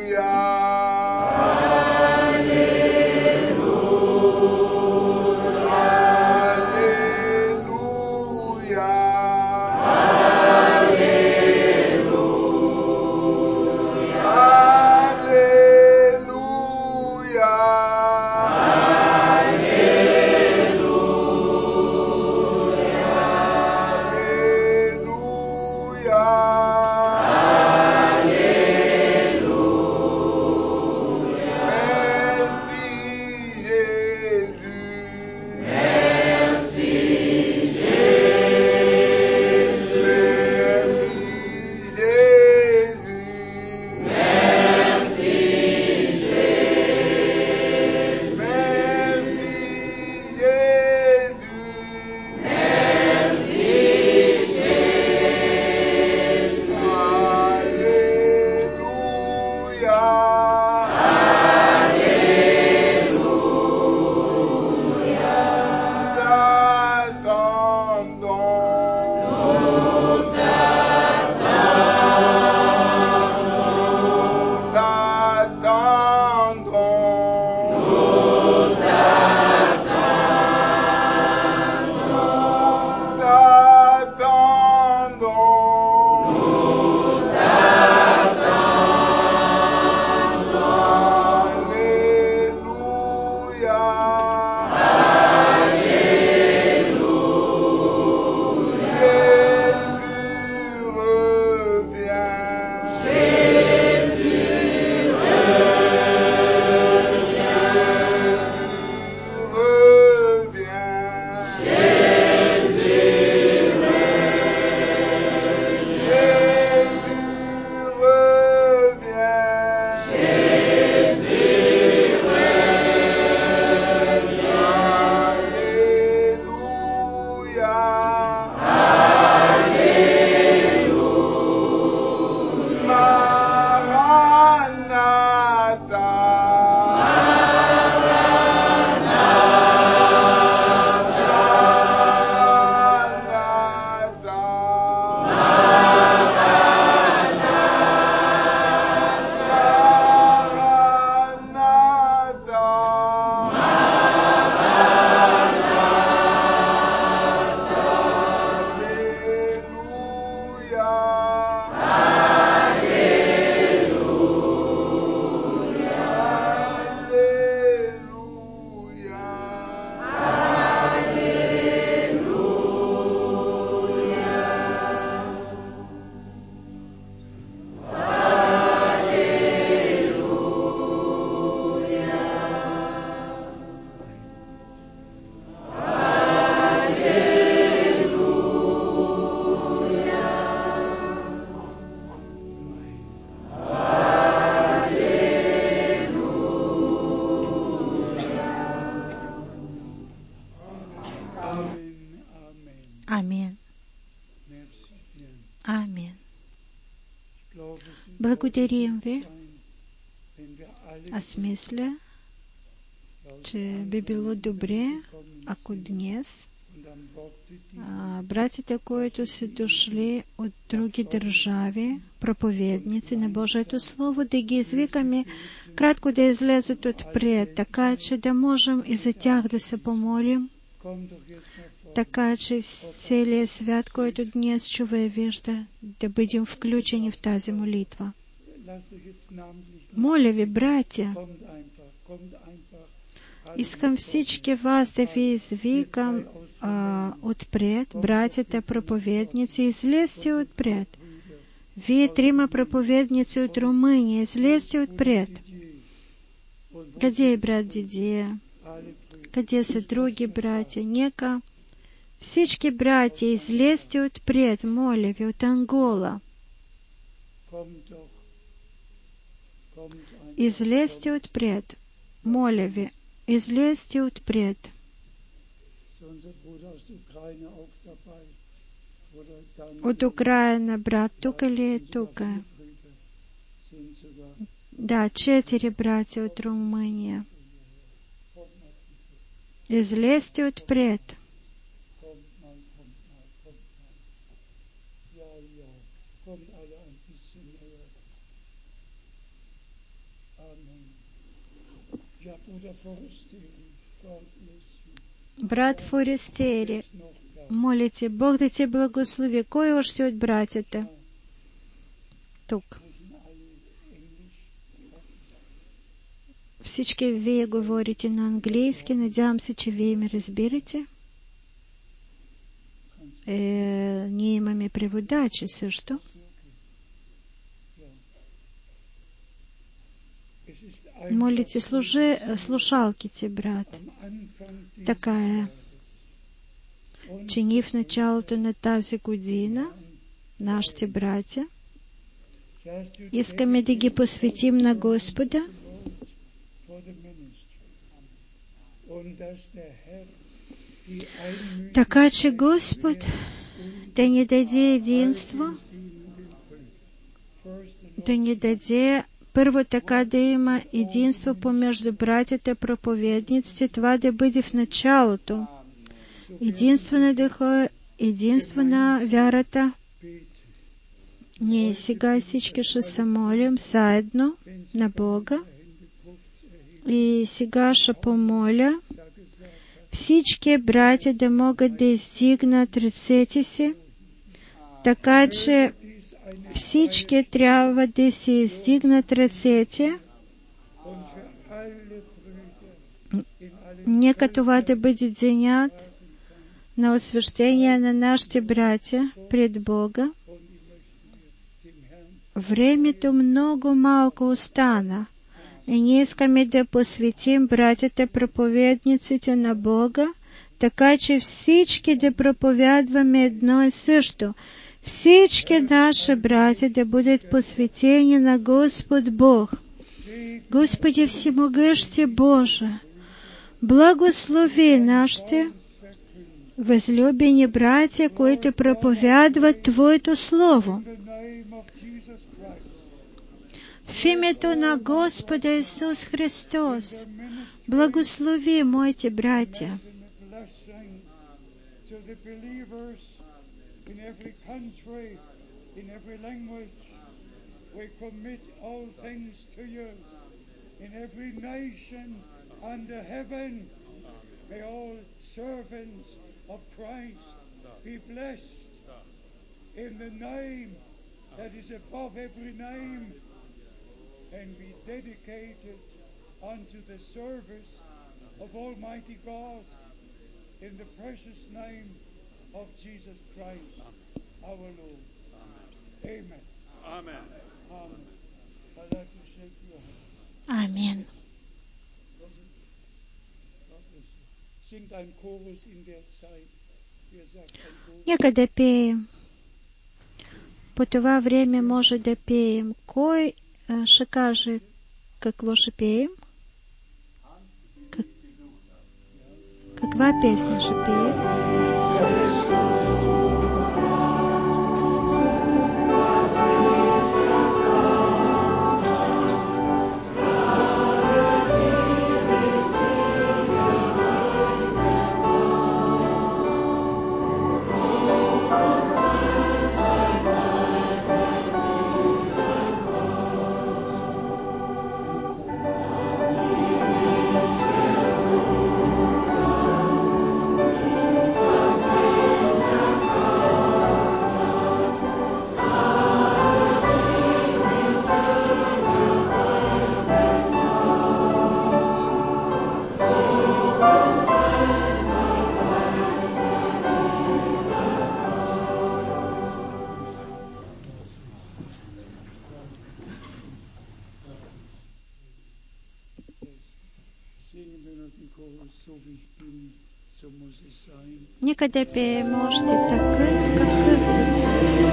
Благодарим Ви. Аз мисля, че би било добре, ако днес братите, които са дошли от други държави, проповедници на Божието Слово, да ги извикаме кратко да излезат отпред, така че да можем и за тях да се помолим, така че целият свят, който днес чува и вижда, да бъдем включени в тази молитва. Моля ви, братя, искам всички вас да ви извикам отпред, братята проповедници, излезте отпред. Вие трима проповедници от Румъния, излезте отпред. Къде е брат Дидия? Къде са други братя? Нека всички братя излезте отпред, моля ви, от Ангола. Излезте отпред, моля ви, излезте отпред. От Украина брат тук или е тук? Да, 4 братя от Румъния. Излезте отпред. Брат Форестери, молите, Бог да те благослови. Кой още от братята? Тук. Всички вие говорите на английски. Надявам се, че вие ме разбирате. Ние имаме преводачи също. Молите, слушалките, брат. Така е, че ние в началото на тази година, нашите братя, искаме да ги посветим на Господа, така че Господ да ни даде единство, да ни даде първо така да има единство помежду братята проповедниците, това да бъде в началото. Единство на духа, единство на вярата. Ние сега всички ще се молим заедно на Бога. И сега ще помоля всички братя да могат да издигнат ръцете си, така че всички трябва да си издигнат ръцете. Нека това да бъде денят на освещение на нашите братя пред Бога. Времето много малко остана и ние искаме да посветим братята проповедниците на Бога, така че всички да проповядваме едно и също. Всички наши братя да бъдат посветени на Господ Бог. Господи Всемогъщи Боже, благослови нашите възлюбени братя, които проповядват Твоето Слово. В името на Господа Исус Христос, благослови моите братя. In every country, in every language, we commit all things to you. In every nation under heaven, may all servants of Christ be blessed in the name that is above every name and be dedicated unto the service of Almighty God in the precious name of Jesus Christ, our Lord. Amen. Amen. Amen. I'd like to shake your hand. Amen. Singt ein Chorus in der Zeit. Нека да пеем. По това време може да пеем. Кой ще каже какво ще пеем? Каква песня ще пеем? Никъде можете такъв, какъвто си.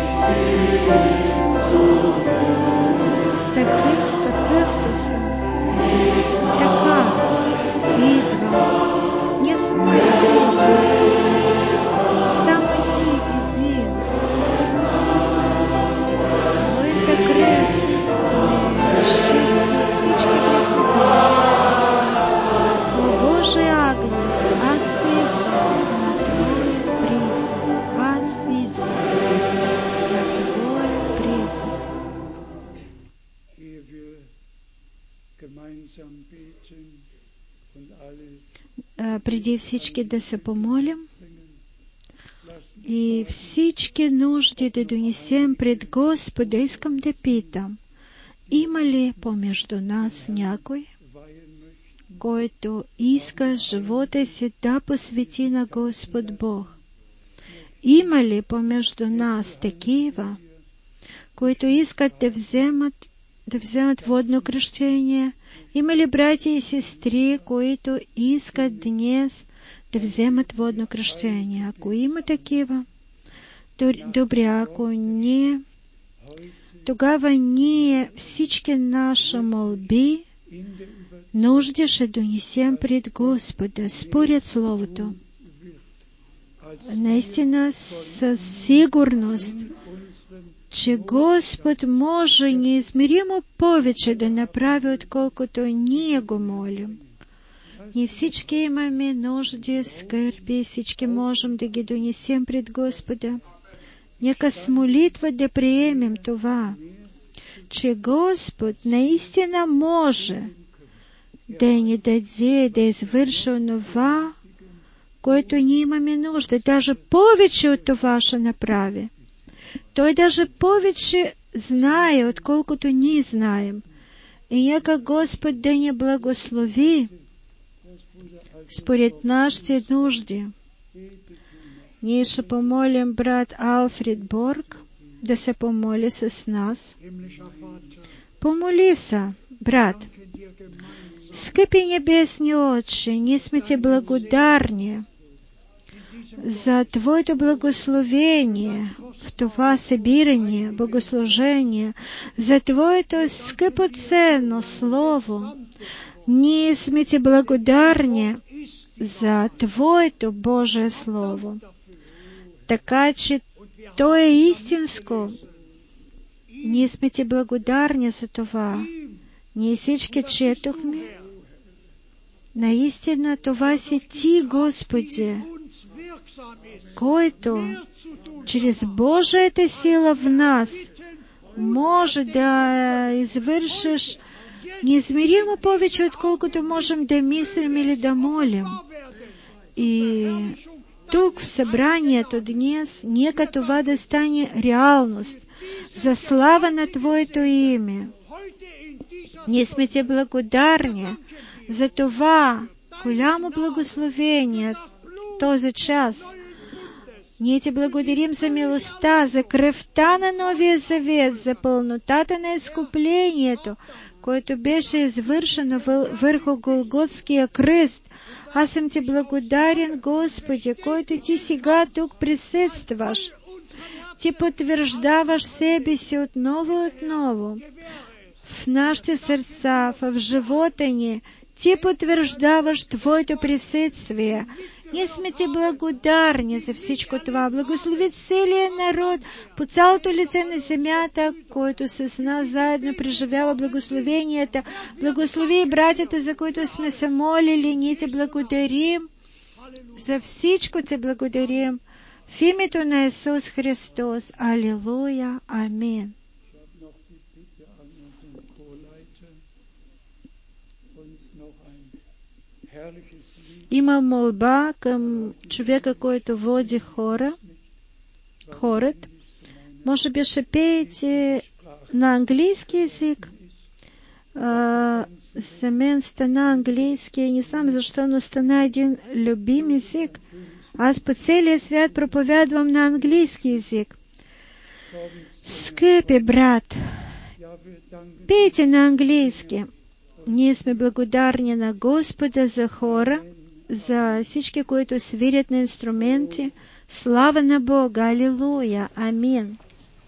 Такъв, какъвто си. Така идва. Не с моя сила. Само ти един. Твоята кръв ме изчиства всички грехове. О Божий агнец, аз идвам на Твоя призив. Аз идвам на Твоя призив. Преди всички да се помолим и всички нужди да донесем пред Господа, искам да питам, има ли помежду нас някой, който иска живота си да посвети на Господ Бог? Има ли помежду нас такива, които искат да вземат водно кръщение? Има ли братя и сестри, които искат днес да вземат водно кръщение? Ако има такива, добре, ако не, тогава ние всички наши молби, нужди ще донесем пред Господа, според Словото. Наистина, със сигурност, че Господ може неизмеримо повече да направи, отколкото ние го молим. Ние всички имаме нужди, скърби, всички можем да ги донесем пред Господа. Нека с молитва да приемем това, че Господ наистина може да ни даде, да извърши онова, което ние имаме нужда. Даже повече от това ще направи. Той даже повече знае, отколкото ние знаем. И нека Господ да ни благослови според нашите нужди. Ние ще помолим брат Алфред Борг да се помоли с нас. Помоли се, брат. Скъпи небесни Отче, ние сме Ти благодарни за Твоето благословение в това събиране, богослужение, за Твоето скъпоценно Слово. Ние сме Ти благодарни за Твоето Божие Слово. Така че то е истинско. Ние сме Ти благодарни за това. Ние всички четохме. Наистина това си Ти, Господи, който чрез Божията сила в нас може да извършиш неизмеримо повече, отколкото можем да мислим или да молим. И тук в събранието днес нека това да стане реалност за слава на Твоето име. Ние сме Ти благодарни за това голямо благословение този час. Ние Ти благодарим за милостта, за кръвта на Новия Завет, за пълнотата на изкуплението, което беше извършено върху Голготския кръст. Аз съм Ти благодарен, Господи, който Ти сега тук присъстваш. Ти потвърждаваш себе си отново и отново. В нашите сърца, в живота ни, Ти потвърждаваш Твоето присъствие. Ние сме Ти благодарни за всичко това. Благослови целият народ по цялото лице на земята, който с нас заедно преживява благословенията. Благослови и братята, за които сме се молили. Ние Ти благодарим. За всичко Ти благодарим. В името на Исус Христос. Алилуя. Амин. Има молба към човека, който води хорът. Може би ще пеете на английски език. За мен стана английски. Не знам защо, но стана един любим език. Аз по целия свят проповядвам на английски език. Скъпи брат, пейте на английски. Ние сме благодарни на Господа за хора, за всички, които свирят на инструменти. Слава на Бога! Алилуя! Амин!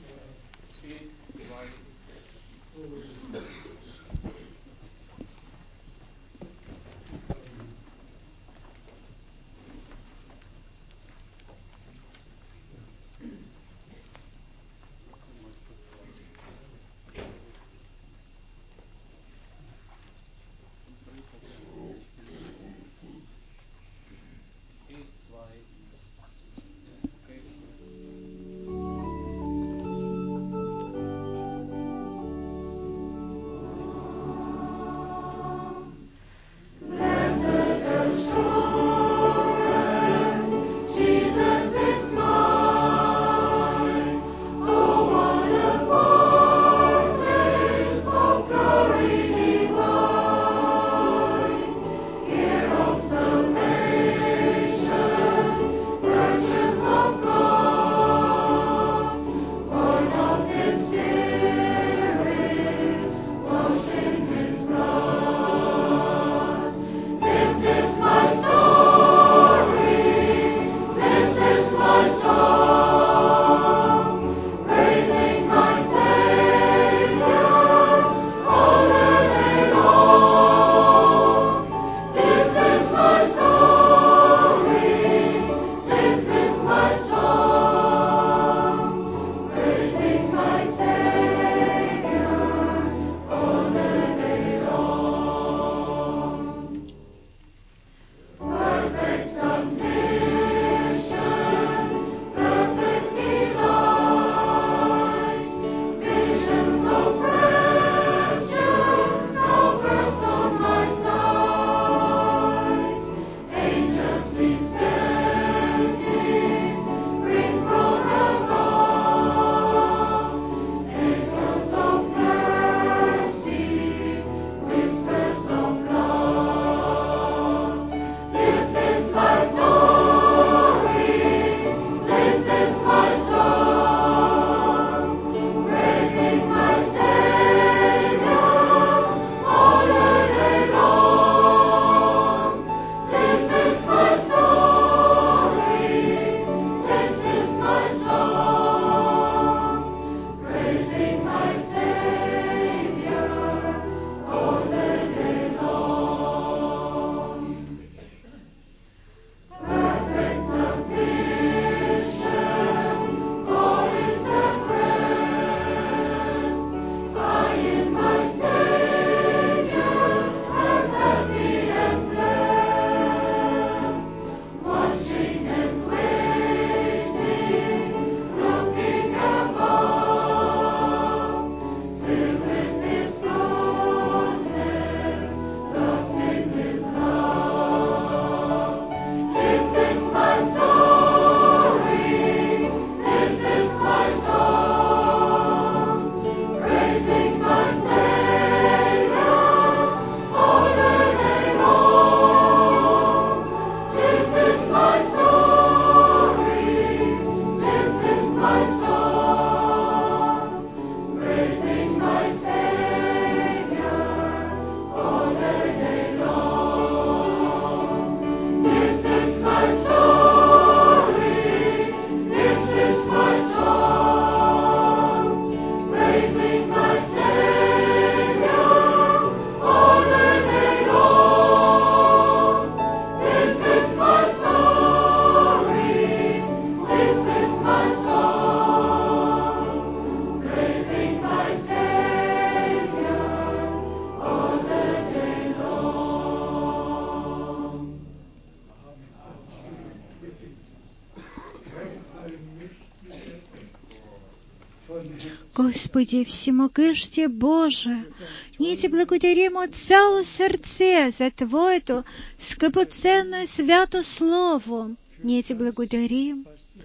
Господи, всемогъщий Боже, ние Ти благодарим от цяло сърце за Твоето скъпоценно и свято Слово. Ние Ти благодарим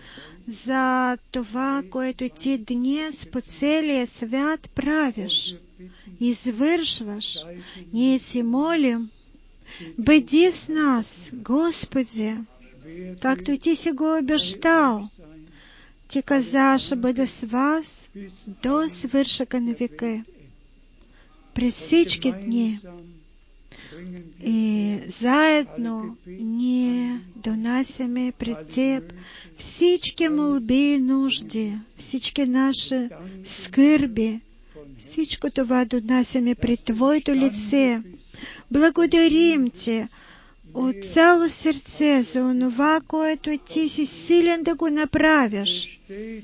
за това, което Ти днес по целия свят правиш, извършваш. Ние Ти молим, бъди с нас, Господи, както Ти си го обещал. Ти каза, ще бъда с вас до свършъка на века. През всички дни і заедно ние донасяме пред Теб всички молби и нужди, всички наши скърби, всичко това донасяме пред Твоето лице. Благодарим Те от цяло сърце за онова, което Ти си силен да го направиш.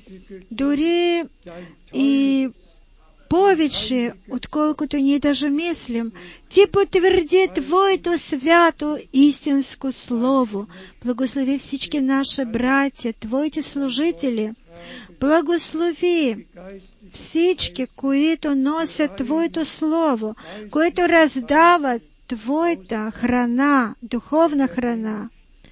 Дори и повече, отколкото ние даже мислим, Ти потвърди Твоето свято истинско Слово. Благослови всички наши братя, Твоите служители. Благослови всички, които носят Твоето Слово, които раздават Твоята храна, духовна храна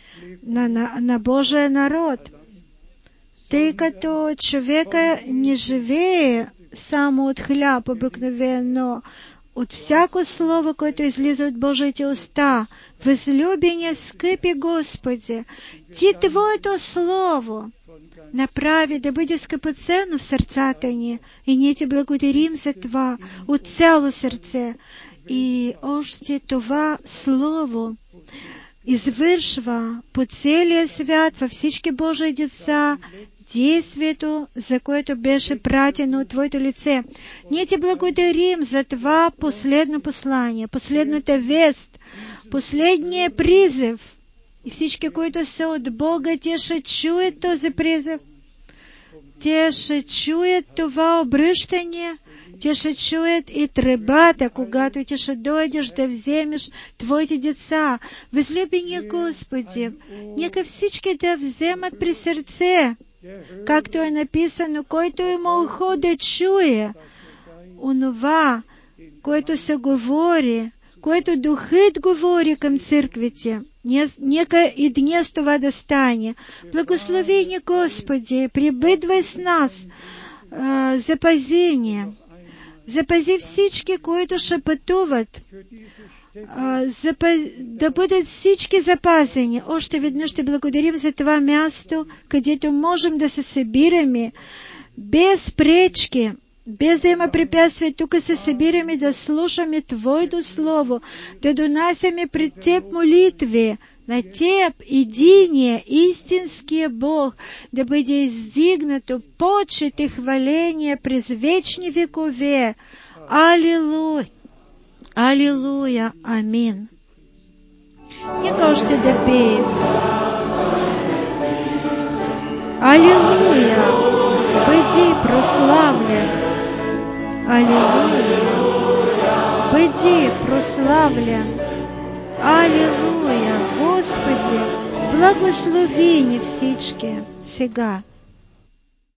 на Божия народ. Тъй като човека не живее само от хляб обикновено, от всяко слово, което излиза от Божиите уста. Възлюбени, скъпи Господи, Ти Твоето Слово направи да бъде скъпоценно в сърцата ни, и ние Ти благодарим за това от цяло сърце. И още това Слово извършва по целия свят, във всички Божии деца, действието, за което беше пратено от Твоето лице. Ние Ти благодарим за това последно послание, последната вест, последния призив. И всички, които са от Бога, те ще чуят този призив. Те ще чуят това обръщане. Те ще чуят и тръбата, когато Ти ще дойдеш да вземеш Твоите деца. Възлюбени Господи, нека всички да вземат при сърце, както е написано, който има ухо да чуе онова, което се говори, което Духът говори към църквите. Нека и днес това да стане. Благослови ни, Господи, прибъдвай с нас, запази. Запази всички, които ще пътуват, да бъдат всички запазени. Още веднъж ще благодарим за това място, където можем да се събираме без пречки, без да има препятствия. Тук се събираме да слушаме Твоето Слово, да донасяме пред Теб молитви. На Теб, единия, истинския Бог, да бъде издигнато почет и хваление през вечни векове. Алилуя! Алилуя! Амин! Нека още да пеем. Алилуя! Бъди прославлен! Алилуя! Бъди прославлен! Алилуя! Господи, благослови ни всички сега.